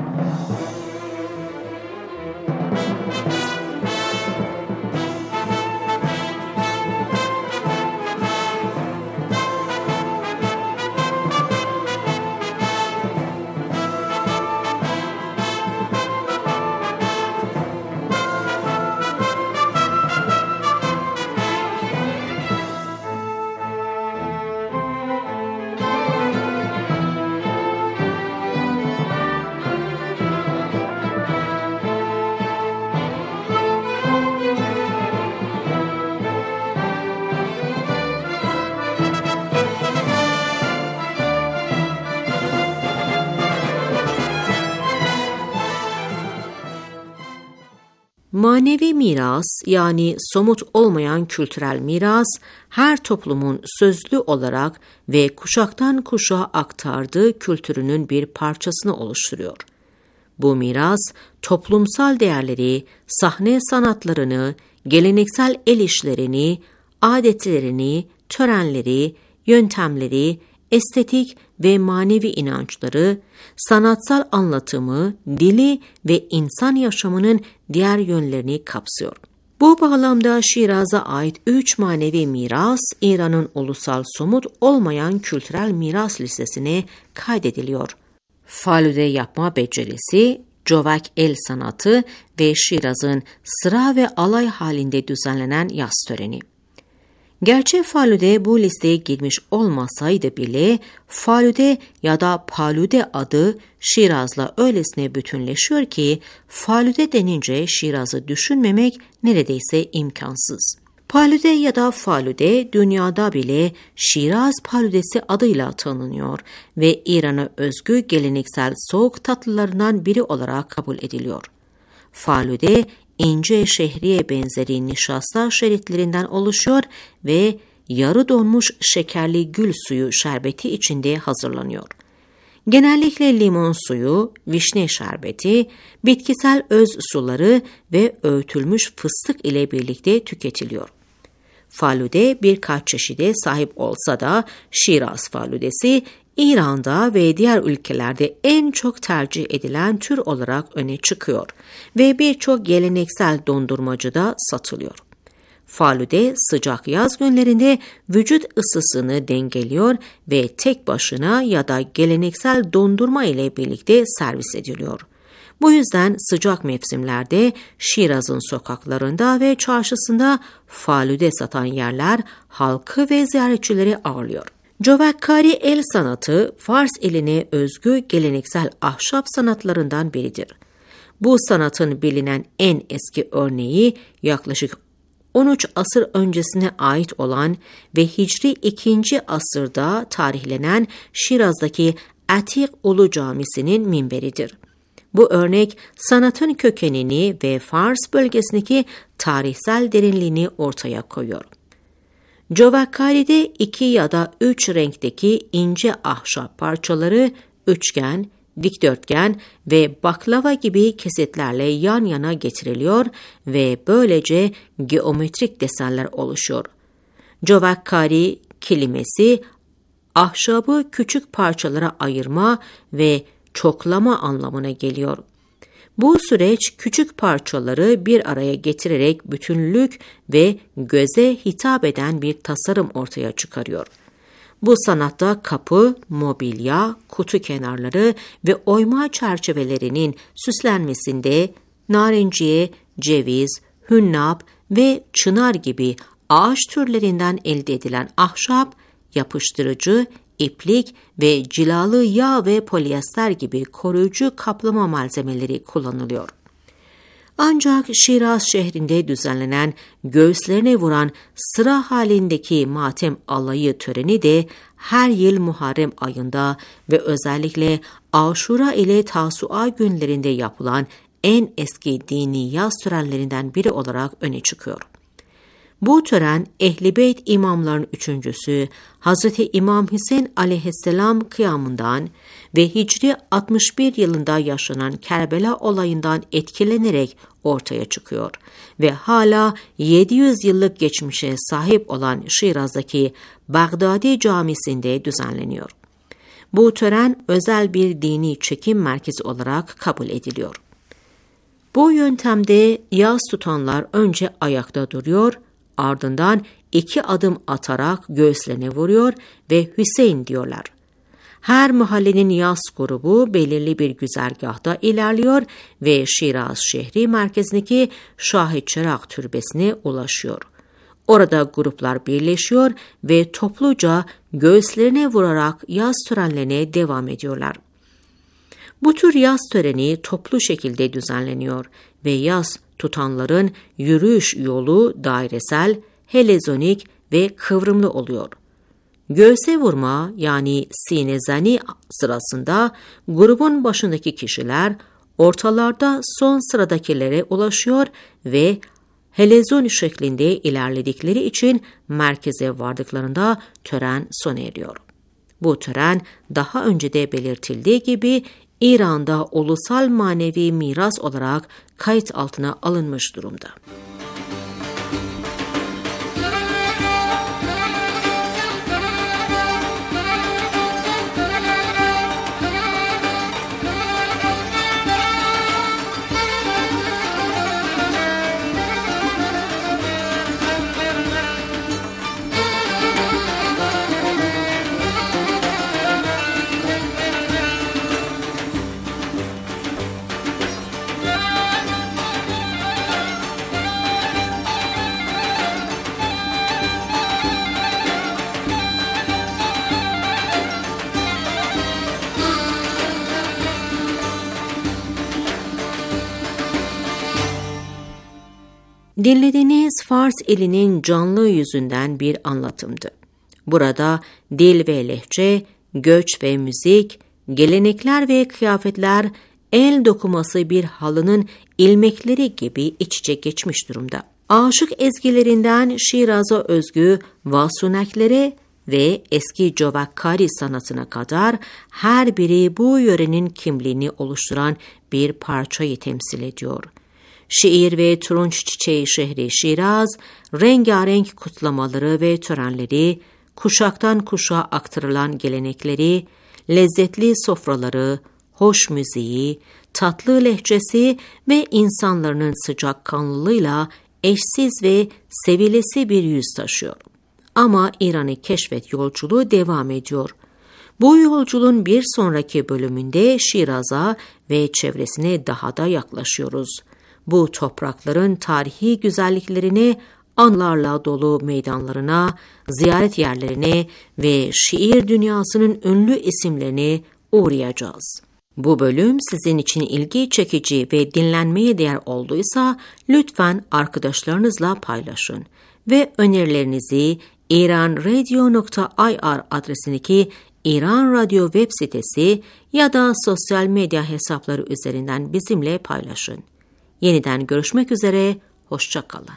Manevi miras, yani somut olmayan kültürel miras, her toplumun sözlü olarak ve kuşaktan kuşağa aktardığı kültürünün bir parçasını oluşturuyor. Bu miras, toplumsal değerleri, sahne sanatlarını, geleneksel el işlerini, adetlerini, törenleri, yöntemleri, estetik ve manevi inançları, sanatsal anlatımı, dili ve insan yaşamının diğer yönlerini kapsıyor. Bu bağlamda Şiraz'a ait üç manevi miras, İran'ın ulusal somut olmayan kültürel miras listesine kaydediliyor. Falude yapma becerisi, covak el sanatı ve Şiraz'ın sıra ve alay halinde düzenlenen yas töreni. Gerçi falude bu listeye girmiş olmasaydı bile falude ya da palude adı Şiraz'la öylesine bütünleşiyor ki falude denince Şiraz'ı düşünmemek neredeyse imkansız. Palude ya da falude dünyada bile Şiraz paludesi adıyla tanınıyor ve İran'a özgü geleneksel soğuk tatlılarından biri olarak kabul ediliyor. Falude, ince şehriye benzeri nişasta şeritlerinden oluşuyor ve yarı donmuş şekerli gül suyu şerbeti içinde hazırlanıyor. Genellikle limon suyu, vişne şerbeti, bitkisel öz suları ve öğütülmüş fıstık ile birlikte tüketiliyor. Falude birkaç çeşide sahip olsa da Şiraz faludesi İran'da ve diğer ülkelerde en çok tercih edilen tür olarak öne çıkıyor ve birçok geleneksel dondurmacıda satılıyor. Falude sıcak yaz günlerinde vücut ısısını dengeliyor ve tek başına ya da geleneksel dondurma ile birlikte servis ediliyor. Bu yüzden sıcak mevsimlerde Şiraz'ın sokaklarında ve çarşısında falude satan yerler halkı ve ziyaretçileri ağırlıyor. Covakkari el sanatı, Fars eline özgü geleneksel ahşap sanatlarından biridir. Bu sanatın bilinen en eski örneği yaklaşık on üç asır öncesine ait olan ve Hicri ikinci asırda tarihlenen Şiraz'daki Atik Ulu Camisi'nin minberidir. Bu örnek sanatın kökenini ve Fars bölgesindeki tarihsel derinliğini ortaya koyuyor. Cavakkari'de iki ya da üç renkteki ince ahşap parçaları üçgen, dikdörtgen ve baklava gibi kesitlerle yan yana getiriliyor ve böylece geometrik desenler oluşuyor. Cavakkari kelimesi ahşabı küçük parçalara ayırma ve çoklama anlamına geliyor. Bu süreç küçük parçaları bir araya getirerek bütünlük ve göze hitap eden bir tasarım ortaya çıkarıyor. Bu sanatta kapı, mobilya, kutu kenarları ve oyma çerçevelerinin süslenmesinde narenciye, ceviz, hünnap ve çınar gibi ağaç türlerinden elde edilen ahşap, yapıştırıcı, iplik ve cilalı yağ ve polyester gibi koruyucu kaplama malzemeleri kullanılıyor. Ancak Şiraz şehrinde düzenlenen göğüslerine vuran sıra halindeki matem alayı töreni de her yıl Muharrem ayında ve özellikle Aşura ile Tasua günlerinde yapılan en eski dini yaz törenlerinden biri olarak öne çıkıyor. Bu tören Ehl-i Beyt imamların üçüncüsü Hazreti İmam Hüseyin aleyhisselam kıyamından ve Hicri altmış bir yılında yaşanan Kerbela olayından etkilenerek ortaya çıkıyor ve hala yedi yüz yıllık geçmişe sahip olan Şiraz'daki Bağdadi Camisi'nde düzenleniyor. Bu tören özel bir dini çekim merkezi olarak kabul ediliyor. Bu yöntemde yas tutanlar önce ayakta duruyor, ardından iki adım atarak göğüslerine vuruyor ve Hüseyin diyorlar. Her mahallenin yas grubu belirli bir güzergahta ilerliyor ve Şiraz şehri merkezindeki Şah-ı Çırak türbesine ulaşıyor. Orada gruplar birleşiyor ve topluca göğüslerine vurarak yas törenlerine devam ediyorlar. Bu tür yas töreni toplu şekilde düzenleniyor ve yas tutanların yürüyüş yolu dairesel, helezonik ve kıvrımlı oluyor. Göğse vurma yani sinezani sırasında grubun başındaki kişiler ortalarda son sıradakilere ulaşıyor ve helezon şeklinde ilerledikleri için merkeze vardıklarında tören sona eriyor. Bu tören daha önce de belirtildiği gibi İran'da ulusal manevi miras olarak kayıt altına alınmış durumda. Dinlediğiniz Fars ilinin canlı yüzünden bir anlatımdı. Burada dil ve lehçe, göç ve müzik, gelenekler ve kıyafetler, el dokuması bir halının ilmekleri gibi iç içe geçmiş durumda. Aşık ezgilerinden Şiraz'a özgü vasuneklere ve eski Cavakkari sanatına kadar her biri bu yörenin kimliğini oluşturan bir parçayı temsil ediyor. Şiir ve turunç çiçeği şehri Şiraz, rengarenk kutlamaları ve törenleri, kuşaktan kuşağa aktarılan gelenekleri, lezzetli sofraları, hoş müziği, tatlı lehçesi ve insanların sıcakkanlılığıyla eşsiz ve sevilesi bir yüz taşıyor. Ama İran'ı keşfet yolculuğu devam ediyor. Bu yolculuğun bir sonraki bölümünde Şiraz'a ve çevresine daha da yaklaşıyoruz. Bu toprakların tarihi güzelliklerine, anılarla dolu meydanlarına, ziyaret yerlerine ve şiir dünyasının ünlü isimlerine uğrayacağız. Bu bölüm sizin için ilgi çekici ve dinlenmeye değer olduysa lütfen arkadaşlarınızla paylaşın ve önerilerinizi iranradio nokta i r adresindeki İran Radyo web sitesi ya da sosyal medya hesapları üzerinden bizimle paylaşın. Yeniden görüşmek üzere, hoşça kalın.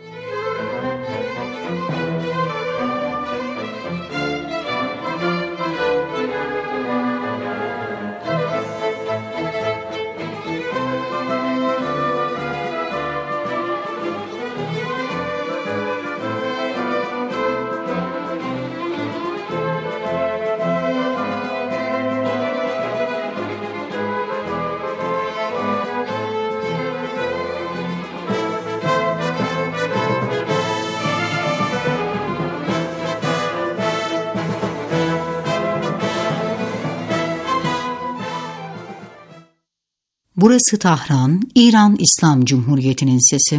Burası Tahran, İran İslam Cumhuriyeti'nin sesi.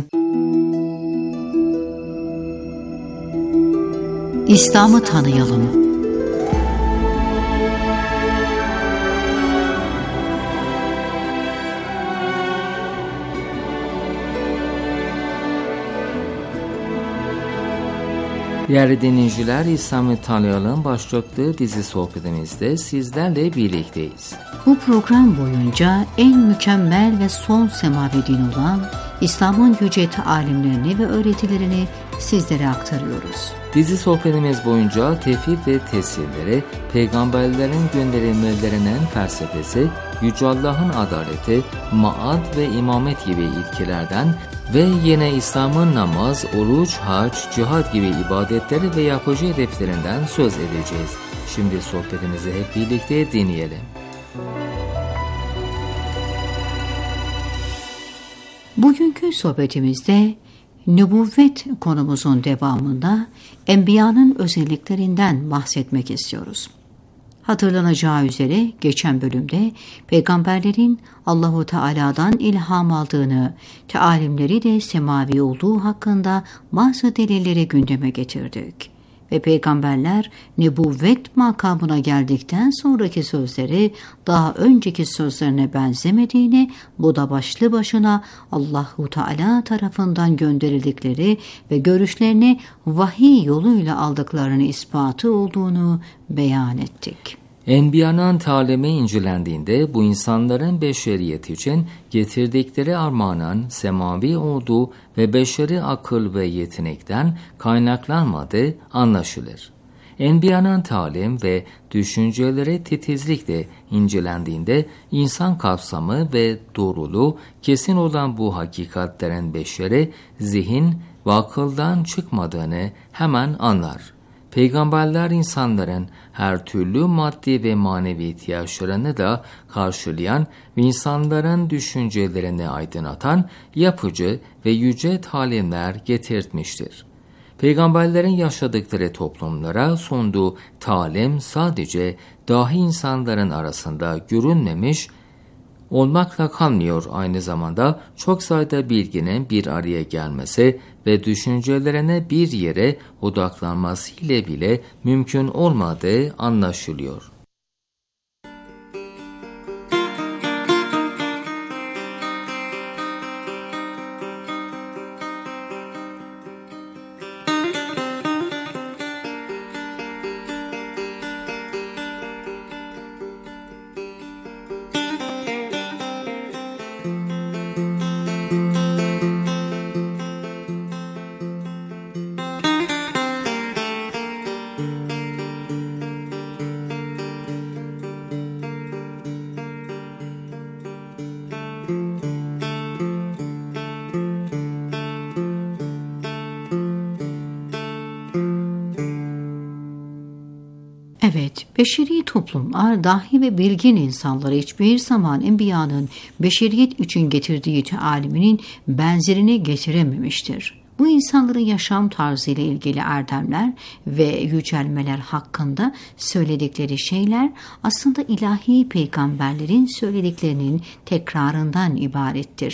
İslam'ı tanıyalım. Değerli dinleyiciler, İslam'ı tanıyalım başlıklı dizi sohbetimizde sizlerle birlikteyiz. Bu program boyunca en mükemmel ve son semavi din olan İslam'ın yüce alimlerini ve öğretilerini sizlere aktarıyoruz. Dizi sohbetimiz boyunca tevhid ve tesirleri, peygamberlerin gönderilmelerinin felsefesi, Yüce Allah'ın adaleti, maad ve imamet gibi ilkelerden ve yine İslam'ın namaz, oruç, hac, cihad gibi ibadetleri ve yapıcı hedeflerinden söz edeceğiz. Şimdi sohbetimizi hep birlikte dinleyelim. Bugünkü sohbetimizde nübüvvet konumuzun devamında enbiyanın özelliklerinden bahsetmek istiyoruz. Hatırlanacağı üzere geçen bölümde peygamberlerin Allahu Teala'dan ilham aldığını, tealimleri de semavi olduğu hakkında bazı delilleri gündeme getirdik. Ve peygamberler nübüvvet makamına geldikten sonraki sözleri daha önceki sözlerine benzemediğini, bu da başlı başına Allahu Teala tarafından gönderildikleri ve görüşlerini vahiy yoluyla aldıklarını ispatı olduğunu beyan ettik. Enbiyanın talimi incelendiğinde bu insanların beşeriyet için getirdikleri armağanın semavi olduğu ve beşeri akıl ve yetenekten kaynaklanmadığı anlaşılır. Enbiyanın talim ve düşünceleri titizlikle incelendiğinde insan kapsamı ve doğruluğu kesin olan bu hakikatlerin beşeri, zihin ve akıldan çıkmadığını hemen anlar. Peygamberler insanların her türlü maddi ve manevi ihtiyaçlarını da karşılayan ve insanların düşüncelerini aydınlatan yapıcı ve yüce talimler getirtmiştir. Peygamberlerin yaşadıkları toplumlara sunduğu talim sadece dahi insanların arasında görünmemiş olmakla kalmıyor, aynı zamanda çok sayıda bilginin bir araya gelmesi ve düşüncelerine bir yere odaklanması ile bile mümkün olmadığı anlaşılıyor. Evet, beşeri toplumlar dahi ve bilgin insanları hiçbir zaman enbiyanın beşeriyet için getirdiği taliminin benzerini getirememiştir. Bu insanların yaşam tarzıyla ilgili erdemler ve yücelmeler hakkında söyledikleri şeyler aslında ilahi peygamberlerin söylediklerinin tekrarından ibarettir.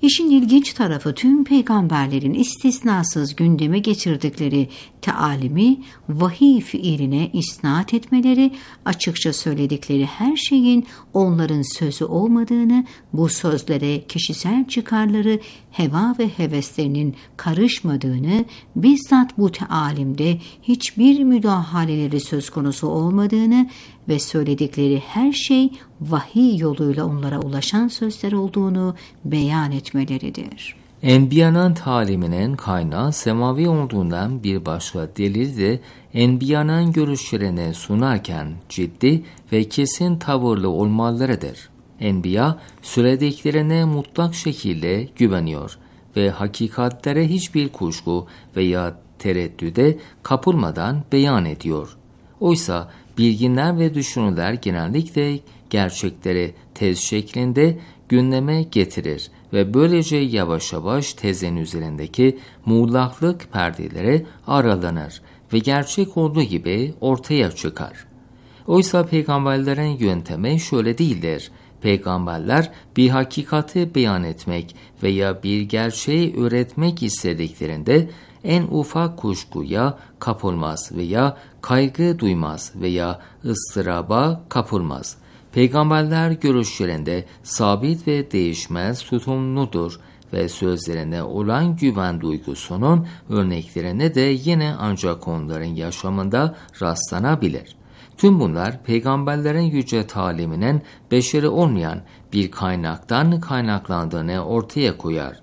İşin ilginç tarafı tüm peygamberlerin istisnasız gündeme getirdikleri tealimi vahiy fiiline isnat etmeleri, açıkça söyledikleri her şeyin onların sözü olmadığını, bu sözlere kişisel çıkarları, heva ve heveslerinin karışmadığını, bizzat bu tealimde hiçbir müdahaleleri söz konusu olmadığını ve söyledikleri her şey vahiy yoluyla onlara ulaşan sözler olduğunu beyan etmeleridir. Enbiyanın taliminin kaynağı semavi olduğundan bir başka delil de Enbiyanın görüşlerini sunarken ciddi ve kesin tavırlı olmalarıdır. Enbiya söylediklerine mutlak şekilde güveniyor ve hakikatlere hiçbir kuşku veya tereddüde kapılmadan beyan ediyor. Oysa bilginler ve düşünürler genellikle gerçekleri tez şeklinde gündeme getirir ve böylece yavaş yavaş tezin üzerindeki muğlaklık perdeleri aralanır ve gerçek olduğu gibi ortaya çıkar. Oysa peygamberlerin yöntemi şöyle değildir. Peygamberler bir hakikati beyan etmek veya bir gerçeği öğretmek istediklerinde en ufak kuşkuya kapılmaz veya kaygı duymaz veya ıstıraba kapılmaz. Peygamberler görüşlerinde sabit ve değişmez tutumludur ve sözlerine olan güven duygusunun örneklerine de yine ancak onların yaşamında rastlanabilir. Tüm bunlar peygamberlerin yüce taliminin beşeri olmayan bir kaynaktan kaynaklandığını ortaya koyar.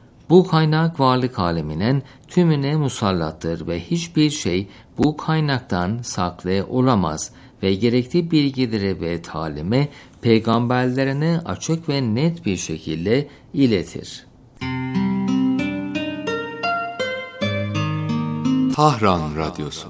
Bu kaynak varlık aleminin tümüne musallattır ve hiçbir şey bu kaynaktan saklı olamaz ve gerekli bilgileri ve talimi peygamberlerine açık ve net bir şekilde iletir. Tahran Radyosu.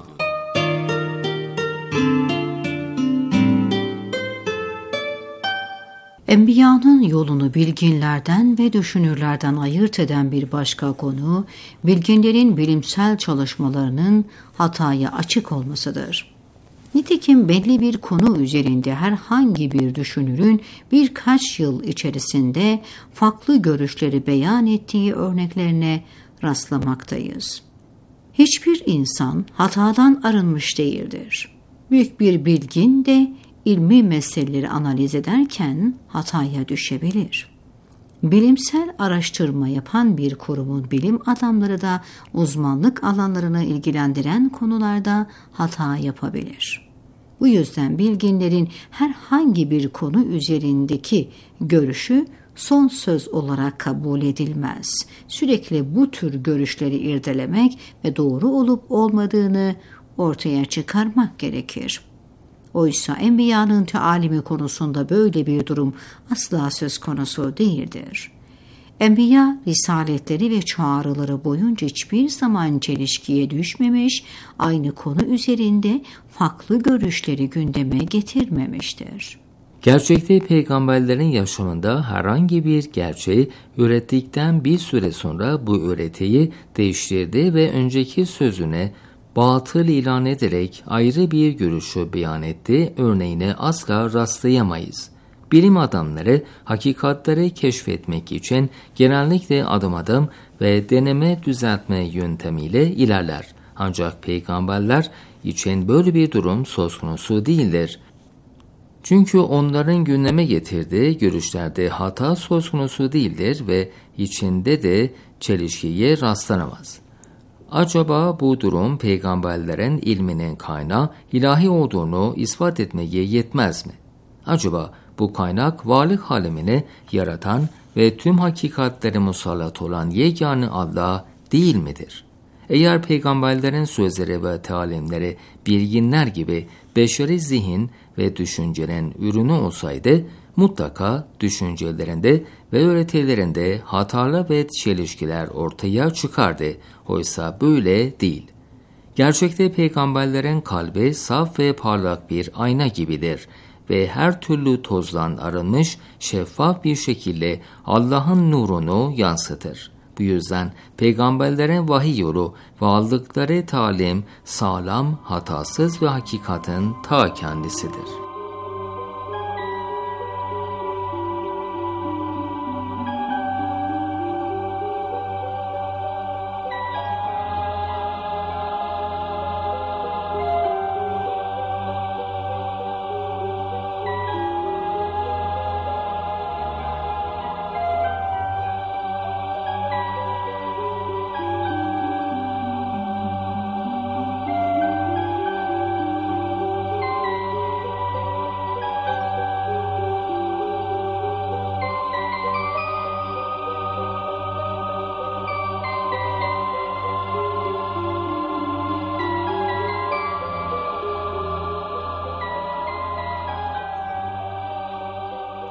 Enbiyanın yolunu bilginlerden ve düşünürlerden ayırt eden bir başka konu, bilginlerin bilimsel çalışmalarının hataya açık olmasıdır. Nitekim belli bir konu üzerinde herhangi bir düşünürün birkaç yıl içerisinde farklı görüşleri beyan ettiği örneklerine rastlamaktayız. Hiçbir insan hatadan arınmış değildir. Büyük bir bilgin de ilmi meseleleri analiz ederken hataya düşebilir. Bilimsel araştırma yapan bir kurumun bilim adamları da uzmanlık alanlarını ilgilendiren konularda hata yapabilir. Bu yüzden bilginlerin herhangi bir konu üzerindeki görüşü son söz olarak kabul edilmez. Sürekli bu tür görüşleri irdelemek ve doğru olup olmadığını ortaya çıkarmak gerekir. Oysa Enbiya'nın tealimi konusunda böyle bir durum asla söz konusu değildir. Enbiya, risaletleri ve çağrıları boyunca hiçbir zaman çelişkiye düşmemiş, aynı konu üzerinde farklı görüşleri gündeme getirmemiştir. Gerçekte peygamberlerin yaşamında herhangi bir gerçeği öğrettikten bir süre sonra bu öğretiyi değiştirdi ve önceki sözüne batıl ilan ederek ayrı bir görüşü beyan etti, örneğine asla rastlayamayız. Bilim adamları hakikatleri keşfetmek için genellikle adım adım ve deneme düzeltme yöntemiyle ilerler. Ancak peygamberler için böyle bir durum söz konusu değildir. Çünkü onların gündeme getirdiği görüşlerde hata söz konusu değildir ve içinde de çelişkiye rastlanamaz. Acaba bu durum peygamberlerin ilminin kaynağı ilahi olduğunu ispat etmeye yetmez mi? Acaba bu kaynak varlık alemini yaratan ve tüm hakikatleri musallat olan yegane Allah değil midir? Eğer peygamberlerin sözleri ve talimleri bilginler gibi beşeri zihin ve düşüncenin ürünü olsaydı, mutlaka düşüncelerinde ve öğretilerinde hatalı ve çelişkiler ortaya çıkardı. Oysa böyle değil. Gerçekte peygamberlerin kalbi saf ve parlak bir ayna gibidir ve her türlü tozdan arınmış şeffaf bir şekilde Allah'ın nurunu yansıtır. Bu yüzden peygamberlerin vahiy yolu ve aldıkları talim sağlam, hatasız ve hakikatin ta kendisidir.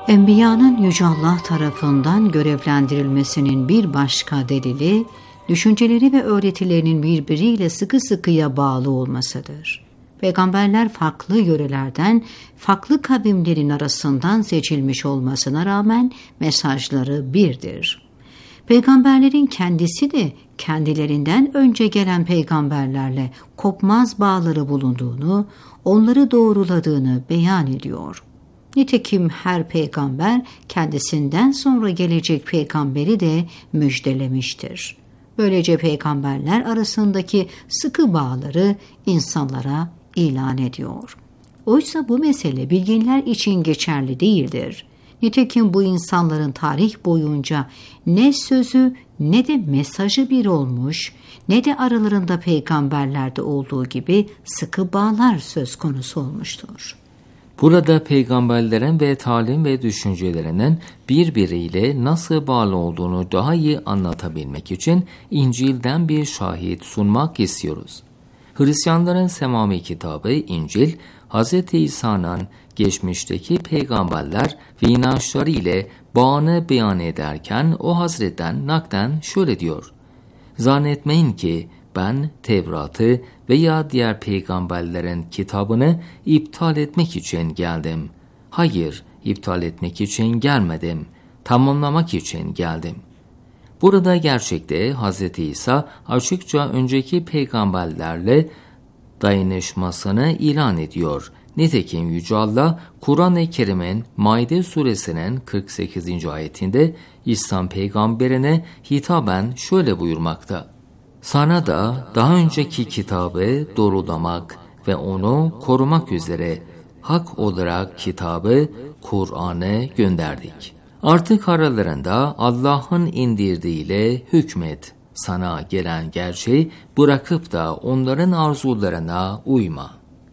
Enbiyanın Yüce Allah tarafından görevlendirilmesinin bir başka delili, düşünceleri ve öğretilerinin birbiriyle sıkı sıkıya bağlı olmasıdır. Peygamberler farklı yörelerden, farklı kavimlerin arasından seçilmiş olmasına rağmen mesajları birdir. Peygamberlerin kendisi de kendilerinden önce gelen peygamberlerle kopmaz bağları bulunduğunu, onları doğruladığını beyan ediyor. Nitekim her peygamber kendisinden sonra gelecek peygamberi de müjdelemiştir. Böylece peygamberler arasındaki sıkı bağları insanlara ilan ediyor. Oysa bu mesele bilginler için geçerli değildir. Nitekim bu insanların tarih boyunca ne sözü ne de mesajı bir olmuş, ne de aralarında peygamberlerde olduğu gibi sıkı bağlar söz konusu olmuştur. Burada peygamberlerin ve talim ve düşüncelerinin birbiriyle nasıl bağlı olduğunu daha iyi anlatabilmek için İncil'den bir şahit sunmak istiyoruz. Hristiyanların semavi kitabı İncil, Hz. İsa'nın geçmişteki peygamberler ve inançları ile bağını beyan ederken o Hazretten nakden şöyle diyor: "Zannetmeyin ki ben Tevrat'ı veya diğer peygamberlerin kitabını iptal etmek için geldim. Hayır, iptal etmek için gelmedim, tamamlamak için geldim." Burada gerçekte Hz. İsa açıkça önceki peygamberlerle dayanışmasını ilan ediyor. Nitekim Yüce Allah, Kur'an-ı Kerim'in Maide suresinin kırk sekizinci ayetinde İslam peygamberine hitaben şöyle buyurmakta: "Sana da daha önceki kitabı doğrulamak ve onu korumak üzere hak olarak kitabı, Kur'an'ı gönderdik. Artık aralarında Allah'ın indirdiğiyle hükmet. Sana gelen gerçeği bırakıp da onların arzularına uyma."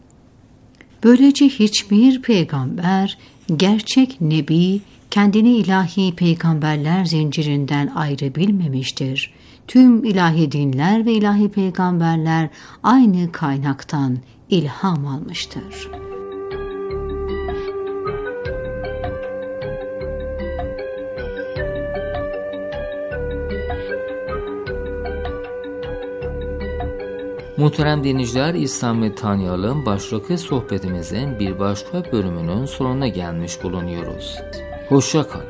Böylece hiçbir peygamber, gerçek nebi, kendini ilahi peygamberler zincirinden ayrı bilmemiştir. Tüm ilahi dinler ve ilahi peygamberler aynı kaynaktan ilham almıştır. Muhterem dinleyiciler, İslam'ı tanıyalım başlıklı sohbetimizin bir başka bölümünün sonuna gelmiş bulunuyoruz. Hoşça kalın.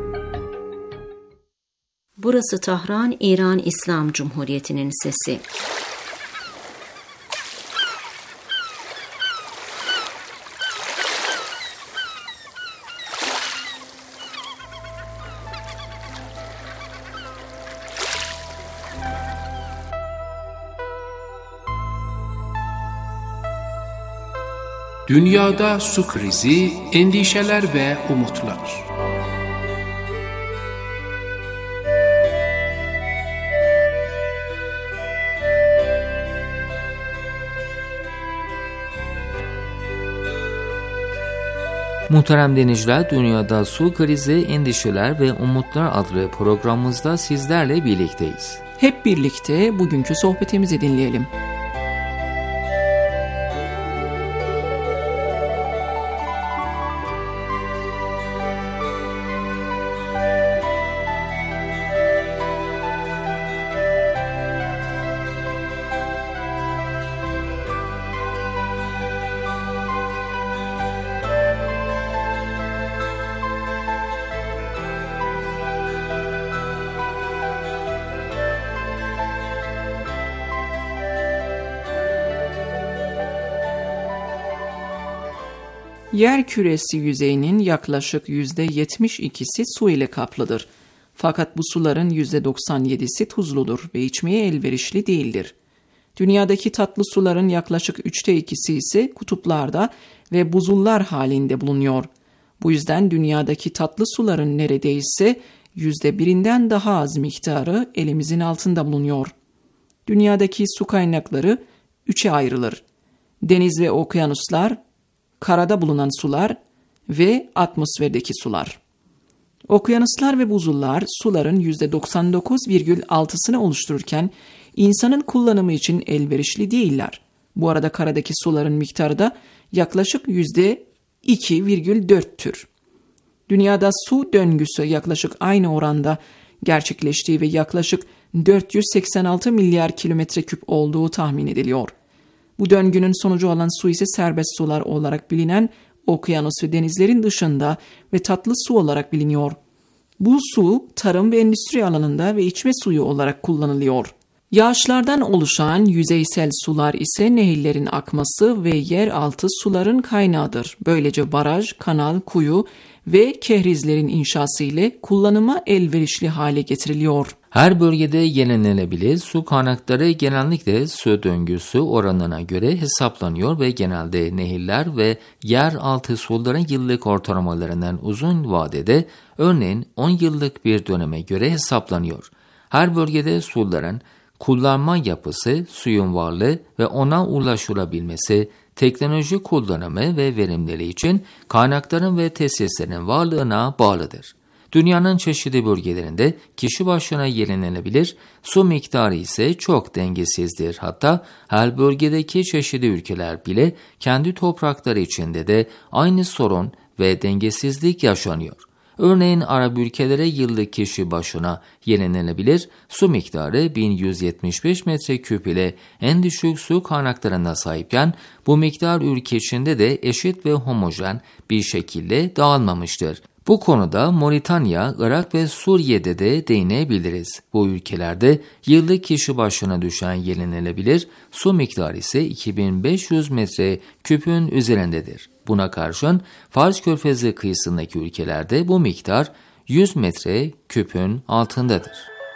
Burası Tahran, İran İslam Cumhuriyeti'nin sesi. Dünyada su krizi, endişeler ve umutlar. Muhterem dinleyiciler, Dünyada Su Krizi, Endişeler ve Umutlar adlı programımızda sizlerle birlikteyiz. Hep birlikte bugünkü sohbetimizi dinleyelim. Yer küresi yüzeyinin yaklaşık yüzde yetmiş ikisi su ile kaplıdır. Fakat bu suların yüzde doksan yedisi tuzludur ve içmeye elverişli değildir. Dünyadaki tatlı suların yaklaşık üçte ikisi ise kutuplarda ve buzullar halinde bulunuyor. Bu yüzden dünyadaki tatlı suların neredeyse yüzde birinden daha az miktarı elimizin altında bulunuyor. Dünyadaki su kaynakları üçe ayrılır: deniz ve okyanuslar, karada bulunan sular ve atmosferdeki sular. Okyanuslar ve buzullar suların yüzde doksan dokuz virgül altısını oluştururken insanın kullanımı için elverişli değiller. Bu arada karadaki suların miktarı da yaklaşık yüzde iki virgül dörttür. Dünyada su döngüsü yaklaşık aynı oranda gerçekleştiği ve yaklaşık dört yüz seksen altı milyar kilometre küp olduğu tahmin ediliyor. Bu döngünün sonucu olan su ise serbest sular olarak bilinen okyanus ve denizlerin dışında ve tatlı su olarak biliniyor. Bu su tarım ve endüstri alanında ve içme suyu olarak kullanılıyor. Yağışlardan oluşan yüzeysel sular ise nehirlerin akması ve yeraltı suların kaynağıdır. Böylece baraj, kanal, kuyu ve kehrizlerin inşası ile kullanıma elverişli hale getiriliyor. Her bölgede yenilenebilir su kaynakları genellikle su döngüsü oranına göre hesaplanıyor ve genelde nehirler ve yeraltı suların yıllık ortalamalarından uzun vadede, örneğin on yıllık bir döneme göre hesaplanıyor. Her bölgede suların kullanma yapısı, suyun varlığı ve ona ulaşılabilmesi, teknoloji kullanımı ve verimleri için kaynakların ve tesislerin varlığına bağlıdır. Dünyanın çeşitli bölgelerinde kişi başına yenilenebilir su miktarı ise çok dengesizdir. Hatta her bölgedeki çeşitli ülkeler bile kendi toprakları içinde de aynı sorun ve dengesizlik yaşanıyor. Örneğin Arap ülkelere yıllık kişi başına yenilenebilir su miktarı bin yüz yetmiş beş metreküp ile en düşük su kaynaklarına sahipken bu miktar ülke içinde de eşit ve homojen bir şekilde dağılmamıştır. Bu konuda Moritanya, Irak ve Suriye'de de değinebiliriz. Bu ülkelerde yıllık kişi başına düşen yenilenebilir su miktarı ise iki bin beş yüz metreküpün üzerindedir. Buna karşın Fars Körfezi kıyısındaki ülkelerde bu miktar yüz metreküpün altındadır.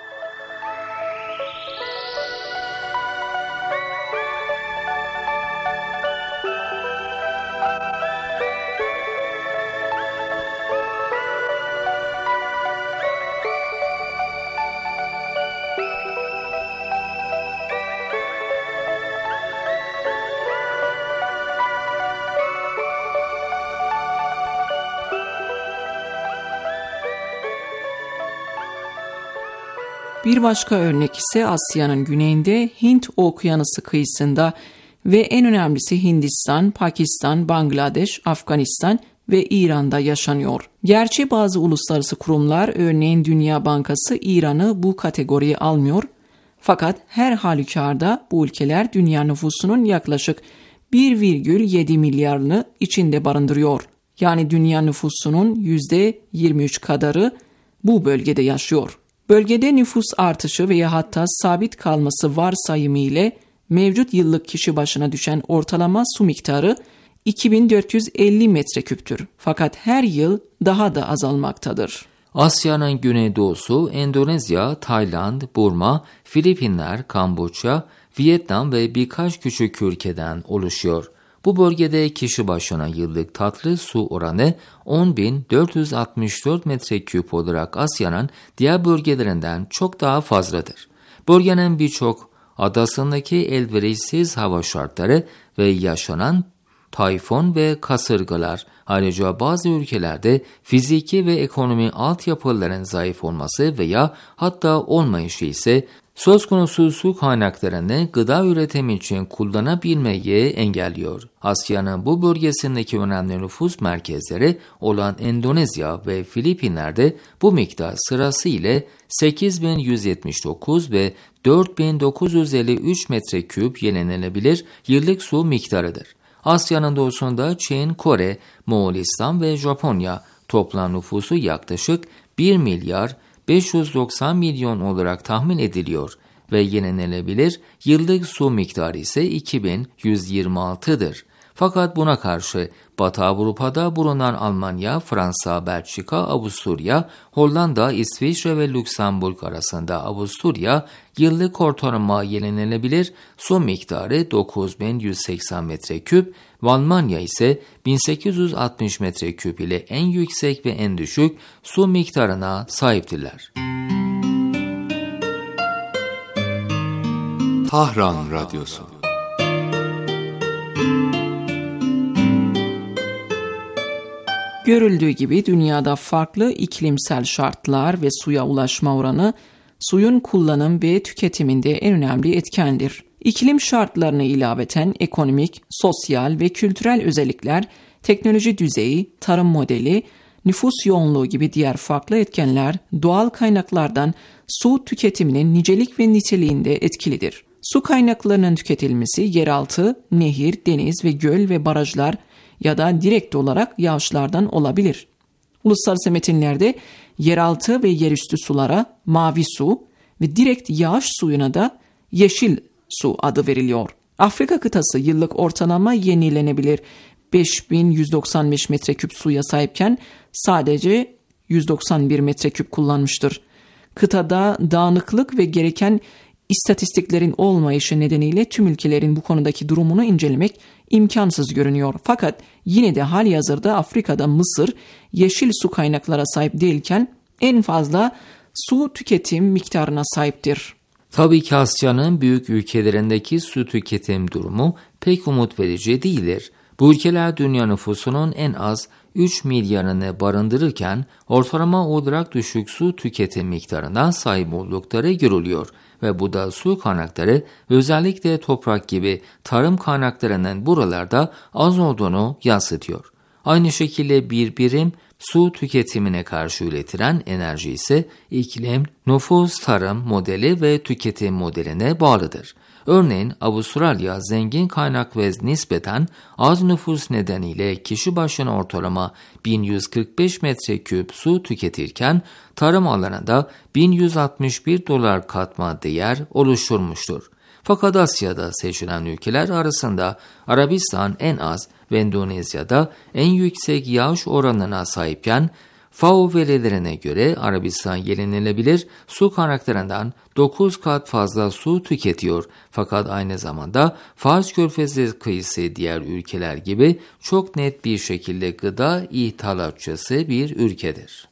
Bir başka örnek ise Asya'nın güneyinde Hint Okyanusu kıyısında ve en önemlisi Hindistan, Pakistan, Bangladeş, Afganistan ve İran'da yaşanıyor. Gerçi bazı uluslararası kurumlar, örneğin Dünya Bankası, İran'ı bu kategoriye almıyor. Fakat her halükarda bu ülkeler dünya nüfusunun yaklaşık bir virgül yedi milyarını içinde barındırıyor. Yani dünya nüfusunun yüzde yirmi üç kadarı bu bölgede yaşıyor. Bölgede nüfus artışı veya hatta sabit kalması varsayımı ile mevcut yıllık kişi başına düşen ortalama su miktarı iki bin dört yüz elli metreküptür. Fakat her yıl daha da azalmaktadır. Asya'nın güneydoğusu Endonezya, Tayland, Burma, Filipinler, Kamboçya, Vietnam ve birkaç küçük ülkeden oluşuyor. Bu bölgede kişi başına yıllık tatlı su oranı on bin dört yüz altmış dört metreküp olarak Asya'nın diğer bölgelerinden çok daha fazladır. Bölgenin birçok adasındaki elverişsiz hava şartları ve yaşanan tayfun ve kasırgalar, ayrıca bazı ülkelerde fiziki ve ekonomi altyapıların zayıf olması veya hatta olmayışı ise söz konusu su kaynaklarını gıda üretimi için kullanabilmeyi engelliyor. Asya'nın bu bölgesindeki önemli nüfus merkezleri olan Endonezya ve Filipinler'de bu miktar sırasıyla sekiz bin yüz yetmiş dokuz ve dört bin dokuz yüz elli üç metreküp yenilenebilir yıllık su miktarıdır. Asya'nın doğusunda Çin, Kore, Moğolistan ve Japonya toplam nüfusu yaklaşık bir milyar beş yüz doksan milyon olarak tahmin ediliyor ve yenilenebilir yıllık su miktarı ise iki bin yüz yirmi altı'dır. Fakat buna karşı Batı Avrupa'da bulunan Almanya, Fransa, Belçika, Avusturya, Hollanda, İsviçre ve Lüksemburg arasında Avusturya yıllık ortalama yenilenebilir su miktarı dokuz bin yüz seksen metreküp, Almanya ise bin sekiz yüz altmış metreküp ile en yüksek ve en düşük su miktarına sahiptirler. Tahran Radyosu. Görüldüğü gibi dünyada farklı iklimsel şartlar ve suya ulaşma oranı suyun kullanım ve tüketiminde en önemli etkendir. İklim şartlarına ilaveten ekonomik, sosyal ve kültürel özellikler, teknoloji düzeyi, tarım modeli, nüfus yoğunluğu gibi diğer farklı etkenler doğal kaynaklardan su tüketiminin nicelik ve niteliğinde etkilidir. Su kaynaklarının tüketilmesi yeraltı, nehir, deniz ve göl ve barajlar ya da direkt olarak yağışlardan olabilir. Uluslararası metinlerde yeraltı ve yerüstü sulara mavi su ve direkt yağış suyuna da yeşil su adı veriliyor. Afrika kıtası yıllık ortalama yenilenebilir beş bin yüz doksan beş metreküp suya sahipken sadece yüz doksan bir metreküp kullanmıştır. Kıtada dağınıklık ve gereken istatistiklerin olmayışı nedeniyle tüm ülkelerin bu konudaki durumunu incelemek imkansız görünüyor. Fakat yine de halihazırda Afrika'da Mısır yeşil su kaynaklara sahip değilken en fazla su tüketim miktarına sahiptir. Tabii ki Asya'nın büyük ülkelerindeki su tüketim durumu pek umut verici değildir. Bu ülkeler dünya nüfusunun en az üç milyarını barındırırken ortalama olarak düşük su tüketim miktarına sahip oldukları görülüyor ve bu da su kaynakları özellikle toprak gibi tarım kaynaklarının buralarda az olduğunu yansıtıyor. Aynı şekilde bir birim su tüketimine karşı üretilen enerji ise iklim, nüfus, tarım modeli ve tüketim modeline bağlıdır. Örneğin Avustralya zengin kaynak ve nispeten az nüfus nedeniyle kişi başına ortalama bin yüz kırk beş metreküp su tüketirken tarım alanında bin yüz altmış bir dolar katma değer oluşturmuştur. Fakat Asya'da seçilen ülkeler arasında Arabistan en az ve Endonezya'da en yüksek yağış oranına sahipken F A O verilerine göre Arabistan yenilenebilir su kaynaklarından dokuz kat fazla su tüketiyor. Fakat aynı zamanda Fars Körfezi kıyısı diğer ülkeler gibi çok net bir şekilde gıda ithalatçısı bir ülkedir.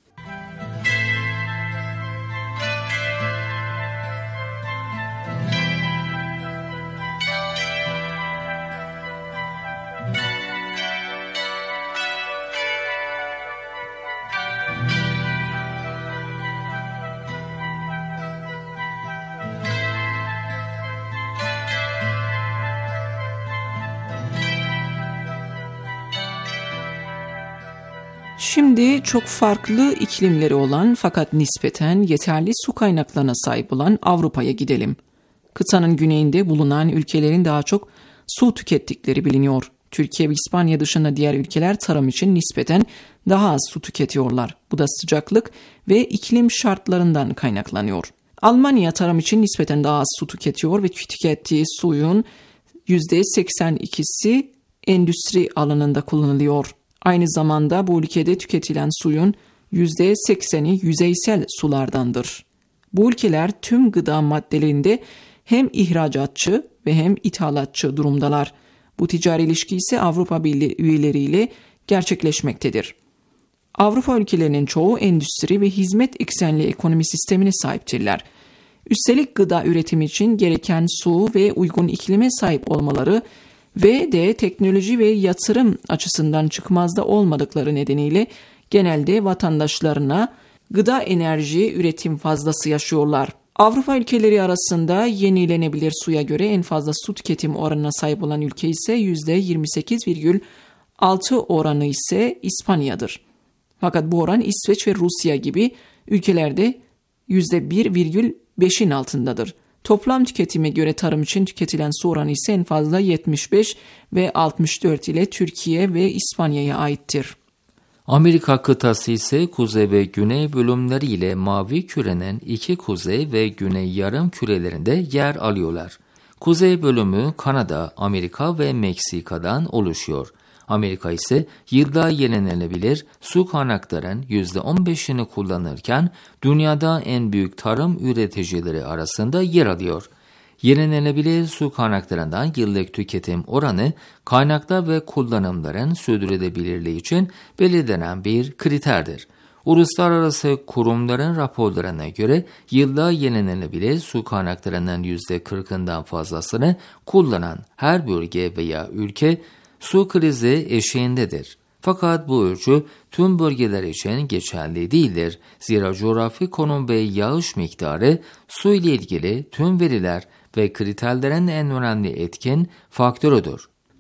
Şimdi çok farklı iklimleri olan fakat nispeten yeterli su kaynaklarına sahip olan Avrupa'ya gidelim. Kıtanın güneyinde bulunan ülkelerin daha çok su tükettikleri biliniyor. Türkiye ve İspanya dışında diğer ülkeler tarım için nispeten daha az su tüketiyorlar. Bu da sıcaklık ve iklim şartlarından kaynaklanıyor. Almanya tarım için nispeten daha az su tüketiyor ve tükettiği suyun yüzde seksen ikisi endüstri alanında kullanılıyor. Aynı zamanda bu ülkede tüketilen suyun yüzde sekseni yüzeysel sulardandır. Bu ülkeler tüm gıda maddelerinde hem ihracatçı ve hem ithalatçı durumdalar. Bu ticari ilişki ise Avrupa Birliği üyeleriyle gerçekleşmektedir. Avrupa ülkelerinin çoğu endüstri ve hizmet eksenli ekonomi sistemine sahiptirler. Üstelik gıda üretimi için gereken su ve uygun iklime sahip olmaları ve de teknoloji ve yatırım açısından çıkmazda olmadıkları nedeniyle genelde vatandaşlarına gıda enerji üretim fazlası yaşıyorlar. Avrupa ülkeleri arasında yenilenebilir suya göre en fazla su tüketim oranına sahip olan ülke ise yüzde yirmi sekiz virgül altı oranı ise İspanya'dır. Fakat bu oran İsveç ve Rusya gibi ülkelerde yüzde bir virgül beşin altındadır. Toplam tüketime göre tarım için tüketilen su oranı ise en fazla yetmiş beş ve altmış dört ile Türkiye ve İspanya'ya aittir. Amerika kıtası ise kuzey ve güney bölümleriyle mavi kürenin iki kuzey ve güney yarım kürelerinde yer alıyorlar. Kuzey bölümü Kanada, Amerika ve Meksika'dan oluşuyor. Amerika ise yılda yenilenebilir su kaynaklarının yüzde on beşini kullanırken dünyada en büyük tarım üreticileri arasında yer alıyor. Yenilenebilir su kaynaklarından yıllık tüketim oranı kaynaklar ve kullanımların sürdürülebilirliği için belirlenen bir kriterdir. Uluslararası kurumların raporlarına göre yılda yenilenebilir su kaynaklarının yüzde kırkından fazlasını kullanan her bölge veya ülke su krizi eşiğindedir. Fakat bu ölçü tüm bölgeler için geçerli değildir. Zira coğrafi konum ve yağış miktarı su ile ilgili tüm veriler ve kriterlerin en önemli etkin faktörüdür.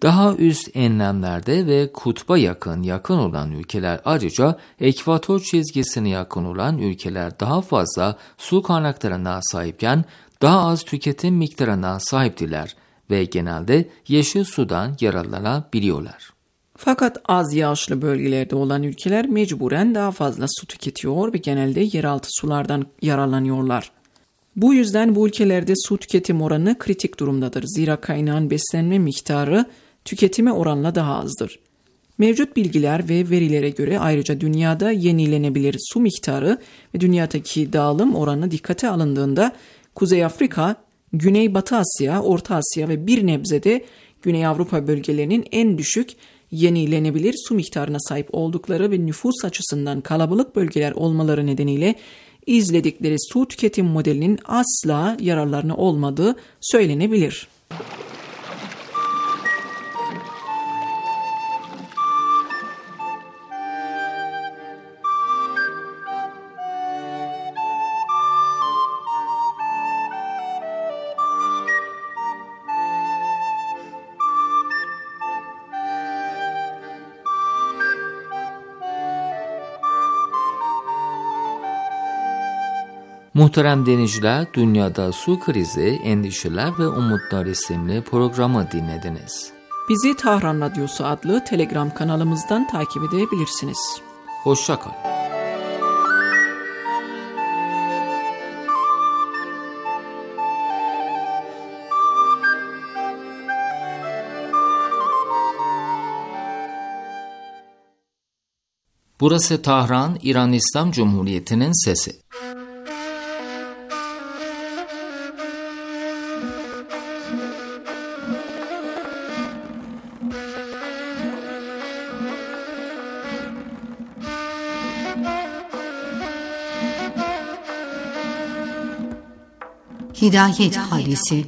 Daha üst enlemlerde ve kutba yakın yakın olan ülkeler, ayrıca ekvator çizgisine yakın olan ülkeler daha fazla su kaynaklarına sahipken daha az tüketim miktarına sahiptiler ve genelde yeşil sudan yararlanabiliyorlar. Fakat az yağışlı bölgelerde olan ülkeler mecburen daha fazla su tüketiyor ve genelde yeraltı sulardan yararlanıyorlar. Bu yüzden bu ülkelerde su tüketim oranı kritik durumdadır. Zira kaynağın beslenme miktarı tüketime oranla daha azdır. Mevcut bilgiler ve verilere göre ayrıca dünyada yenilenebilir su miktarı ve dünyadaki dağılım oranı dikkate alındığında Kuzey Afrika, Güneybatı Asya, Orta Asya ve bir nebze de Güney Avrupa bölgelerinin en düşük yenilenebilir su miktarına sahip oldukları ve nüfus açısından kalabalık bölgeler olmaları nedeniyle izledikleri su tüketim modelinin asla yararlarına olmadığı söylenebilir. Muhterem dinleyiciler, Dünyada Su Krizi, Endişeler ve Umutlar isimli programı dinlediniz. Bizi Tahran Radyosu adlı Telegram kanalımızdan takip edebilirsiniz. Hoşça kalın. Burası Tahran, İran İslam Cumhuriyeti'nin sesi. Hidayet Hadisi.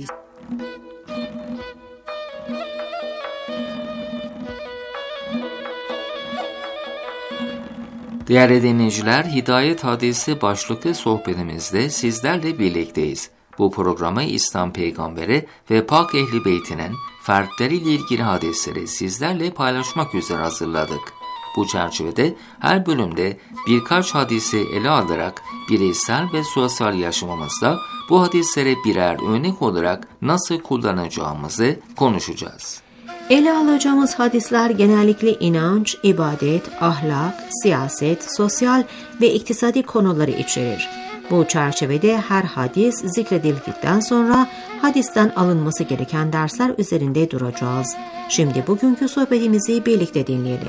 Değerli dinleyiciler, Hidayet Hadisi başlıklı sohbetimizde sizlerle birlikteyiz. Bu programı İslam Peygamberi ve Pak Ehli Beytinin fertleriyle ilgili hadisleri sizlerle paylaşmak üzere hazırladık. Bu çerçevede her bölümde birkaç hadisi ele alarak bireysel ve sosyal yaşamımızda bu hadisleri birer örnek olarak nasıl kullanacağımızı konuşacağız. Ele alacağımız hadisler genellikle inanç, ibadet, ahlak, siyaset, sosyal ve iktisadi konuları içerir. Bu çerçevede her hadis zikredildikten sonra hadisten alınması gereken dersler üzerinde duracağız. Şimdi bugünkü sohbetimizi birlikte dinleyelim.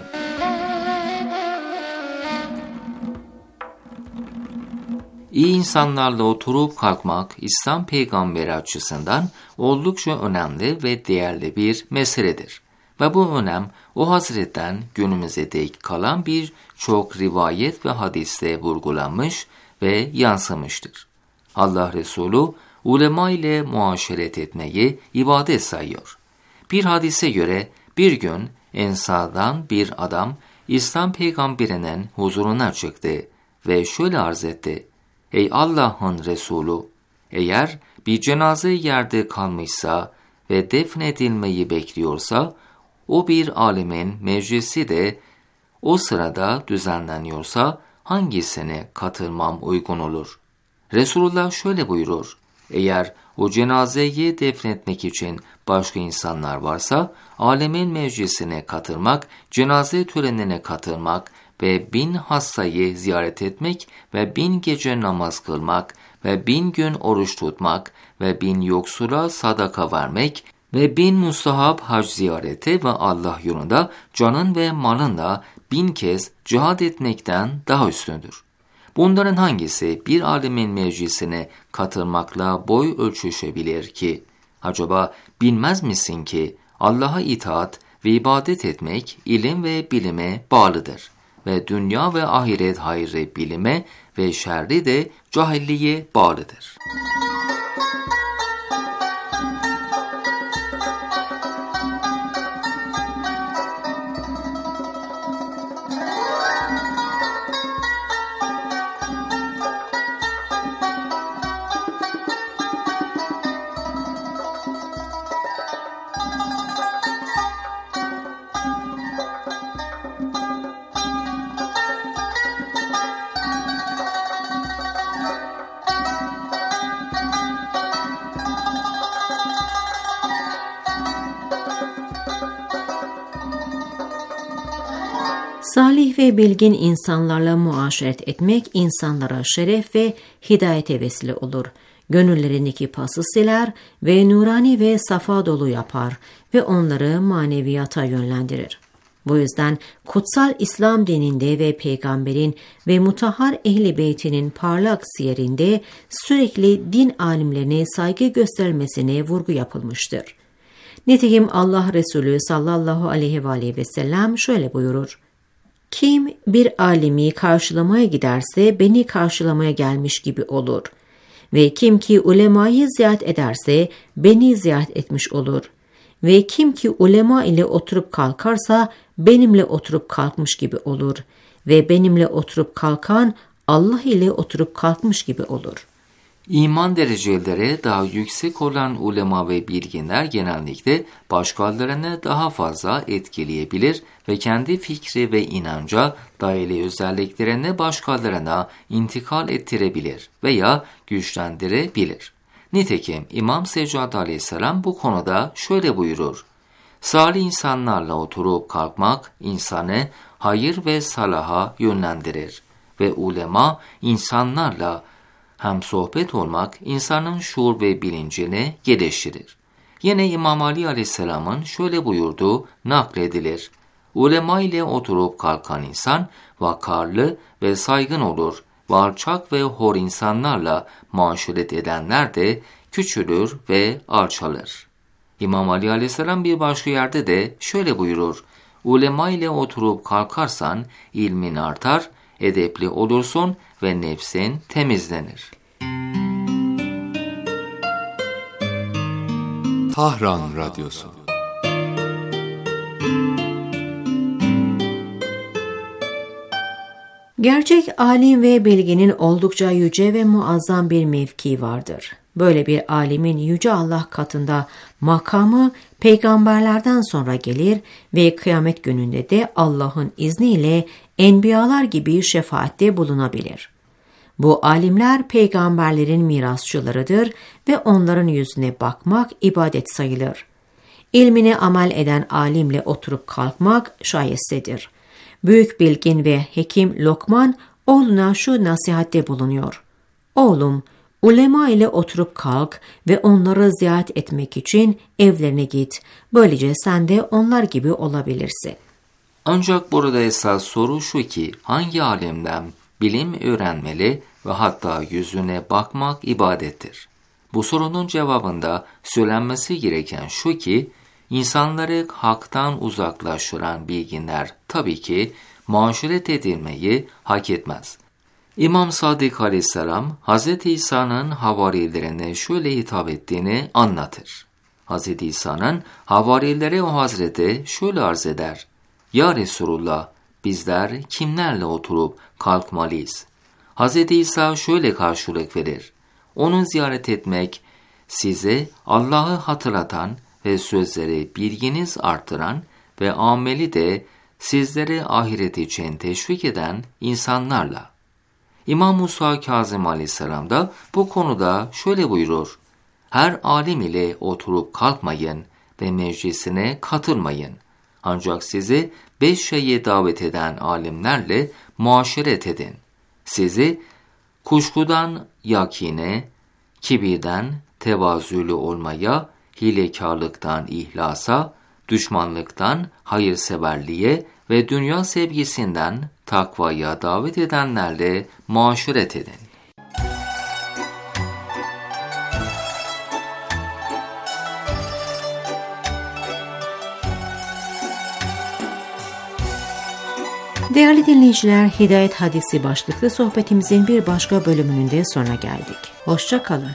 İyi insanlarla oturup kalkmak İslam peygamberi açısından oldukça önemli ve değerli bir meseledir. Ve bu önem o Hazret'ten günümüze dek kalan bir çok rivayet ve hadiste vurgulanmış ve yansımıştır. Allah Resulü ulema ile muaşeret etmeyi ibadet sayıyor. Bir hadise göre bir gün Ensar'dan bir adam İslam peygamberinin huzuruna çıktı ve şöyle arz etti: Ey Allah'ın Resulü, eğer bir cenaze yerde kalmışsa ve defnedilmeyi bekliyorsa, o bir alemin meclisi de o sırada düzenleniyorsa hangisine katılmam uygun olur? Resulullah şöyle buyurur: eğer o cenazeyi defnetmek için başka insanlar varsa, alemin meclisine katılmak, cenaze törenine katılmak ve bin hastayı ziyaret etmek ve bin gece namaz kılmak ve bin gün oruç tutmak ve bin yoksula sadaka vermek ve bin mustahap hac ziyareti ve Allah yolunda canın ve malınla bin kez cihad etmekten daha üstündür. Bunların hangisi bir alemin meclisine katılmakla boy ölçüşebilir ki? Acaba bilmez misin ki Allah'a itaat ve ibadet etmek ilim ve bilime bağlıdır ve dünya ve ahiret hayrı bilime ve şerri de cahilliğe bağlıdır. Salih ve bilgin insanlarla muaşeret etmek insanlara şeref ve hidayete vesile olur. Gönüllerindeki pası siler ve nurani ve safa dolu yapar ve onları maneviyata yönlendirir. Bu yüzden kutsal İslam dininde ve peygamberin ve mutahhar ehli beytinin parlak siyerinde sürekli din alimlerine saygı göstermesine vurgu yapılmıştır. Nitekim Allah Resulü sallallahu aleyhi ve aleyhi ve sellem şöyle buyurur: Kim bir alimi karşılamaya giderse beni karşılamaya gelmiş gibi olur ve kim ki ulemayı ziyaret ederse beni ziyaret etmiş olur ve kim ki ulema ile oturup kalkarsa benimle oturup kalkmış gibi olur ve benimle oturup kalkan Allah ile oturup kalkmış gibi olur. İman dereceleri daha yüksek olan ulema ve bilginler genellikle başkalarını daha fazla etkileyebilir ve kendi fikri ve inanca dayalı özelliklerini başkalarına intikal ettirebilir veya güçlendirebilir. Nitekim İmam Seccad Aleyhisselam bu konuda şöyle buyurur: Salih insanlarla oturup kalkmak insanı hayır ve salaha yönlendirir ve ulema insanlarla hem sohbet olmak insanın şuur ve bilincini geliştirir. Yine İmam Ali Aleyhisselam'ın şöyle buyurduğu nakledilir: Ulema ile oturup kalkan insan vakarlı ve saygın olur. Alçak ve hor insanlarla muaşeret edenler de küçülür ve alçalır. İmam Ali Aleyhisselam bir başka yerde de şöyle buyurur: Ulema ile oturup kalkarsan ilmin artar, edepli olursun ve nefsin temizlenir. Tahran Radyosu. Gerçek alim ve bilginin oldukça yüce ve muazzam bir mevkii vardır. Böyle bir alimin yüce Allah katında makamı peygamberlerden sonra gelir ve kıyamet gününde de Allah'ın izniyle enbiyalar gibi şefaatte bulunabilir. Bu alimler peygamberlerin mirasçılarıdır ve onların yüzüne bakmak ibadet sayılır. İlmine amel eden alimle oturup kalkmak şayestedir. Büyük bilgin ve hekim Lokman oğluna şu nasihatte bulunuyor: Oğlum, ulema ile oturup kalk ve onları ziyaret etmek için evlerine git. Böylece sen de onlar gibi olabilirsin. Ancak burada esas soru şu ki, hangi alimden bilim öğrenmeli ve hatta yüzüne bakmak ibadettir? Bu sorunun cevabında söylenmesi gereken şu ki, insanları haktan uzaklaştıran bilginler tabii ki muaşeret edilmeyi hak etmez. İmam Sadık Aleyhisselam, Hz. İsa'nın havarilerine şöyle hitap ettiğini anlatır. Hz. İsa'nın havarileri o Hazreti şöyle arz eder: Ya Resulullah, bizler kimlerle oturup kalkmalıyız? Hz. İsa şöyle karşılık verir: Onu ziyaret etmek, size Allah'ı hatırlatan ve sözleri bilginiz artıran ve ameli de sizleri ahiret için teşvik eden insanlarla. İmam Musa Kazım Aleyhisselam da bu konuda şöyle buyurur: Her alim ile oturup kalkmayın ve meclisine katılmayın. Ancak sizi beş şeye davet eden alimlerle muaşeret edin. Sizi kuşkudan yakine, kibirden tevazülü olmaya, hilekarlıktan ihlasa, düşmanlıktan hayırseverliğe ve dünya sevgisinden takvaya davet edenlerle muaşeret edin. Değerli dinleyiciler, Hidayet Hadisi başlıklı sohbetimizin bir başka bölümünün de sonuna geldik. Hoşça kalın.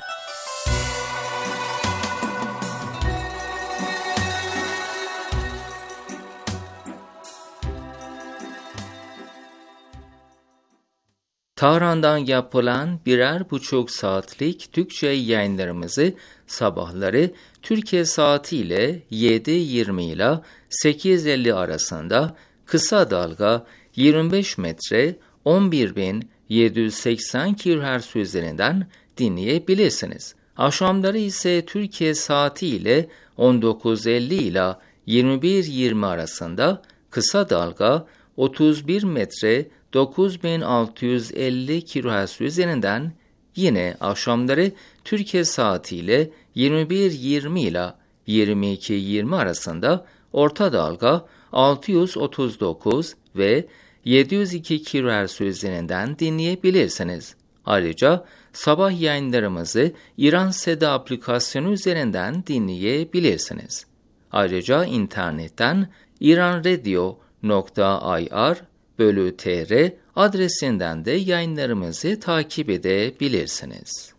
Tahran'dan yapılan birer buçuk saatlik Türkçe yayınlarımızı sabahları Türkiye saatiyle yedi yirmi ile sekiz elli arasında kısa dalga yirmi beş metre on bir bin yedi yüz seksen kilohertz üzerinden dinleyebilirsiniz. Akşamları ise Türkiye saatiyle on dokuz elli ile yirmi bir yirmi arasında kısa dalga otuz bir metre dokuz bin altı yüz elli kilohertz üzerinden, yine akşamları Türkiye saatiyle yirmi bir yirmi ile yirmi iki yirmi arasında orta dalga altı yüz otuz dokuz ve yedi yüz iki kilohertz üzerinden dinleyebilirsiniz. Ayrıca sabah yayınlarımızı İran Seda aplikasyonu üzerinden dinleyebilirsiniz. Ayrıca internetten iranradio nokta ir bölü tr adresinden de yayınlarımızı takip edebilirsiniz.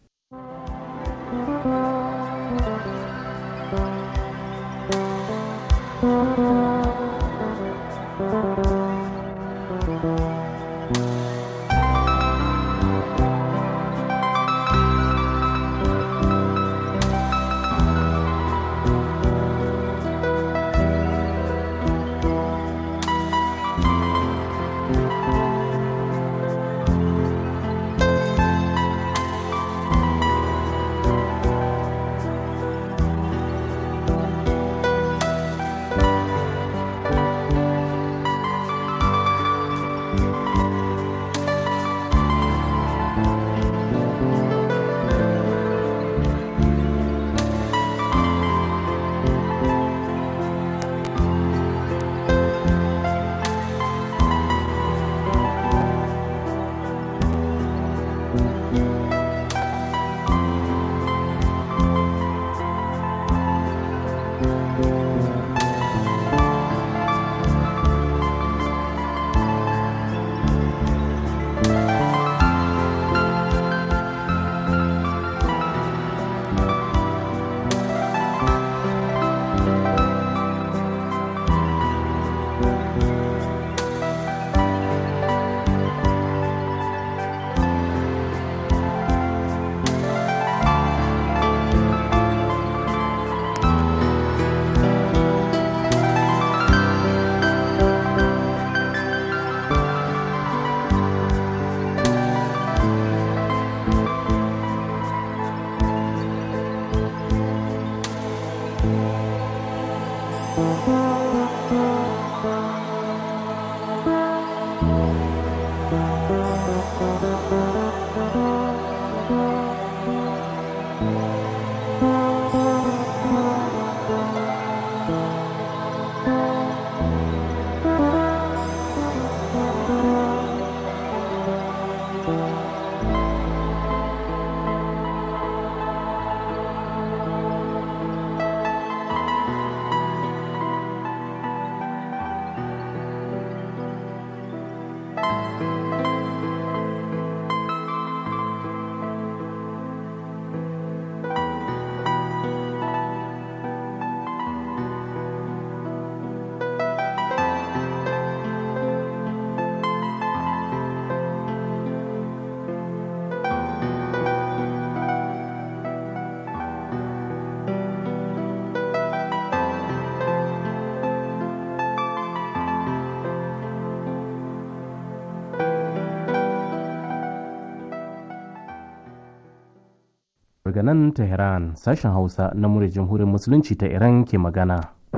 Daga nan Tehran, sashen Hausa na muryar Jamhuriyar Musulunci ta Iran ke magana.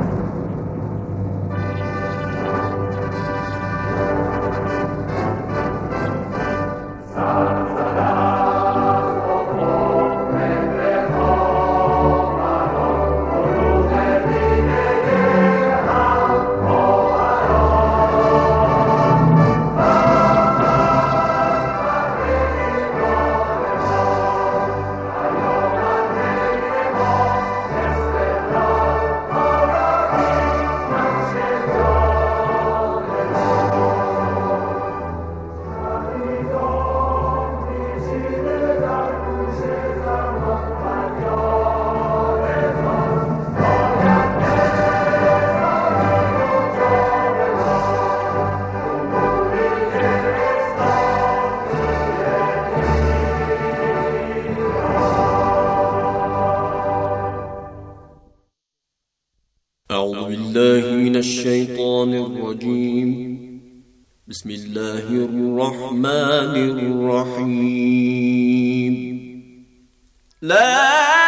أعوذ بالله من الشيطان الرجيم. بسم الله الرحمن الرحيم. لا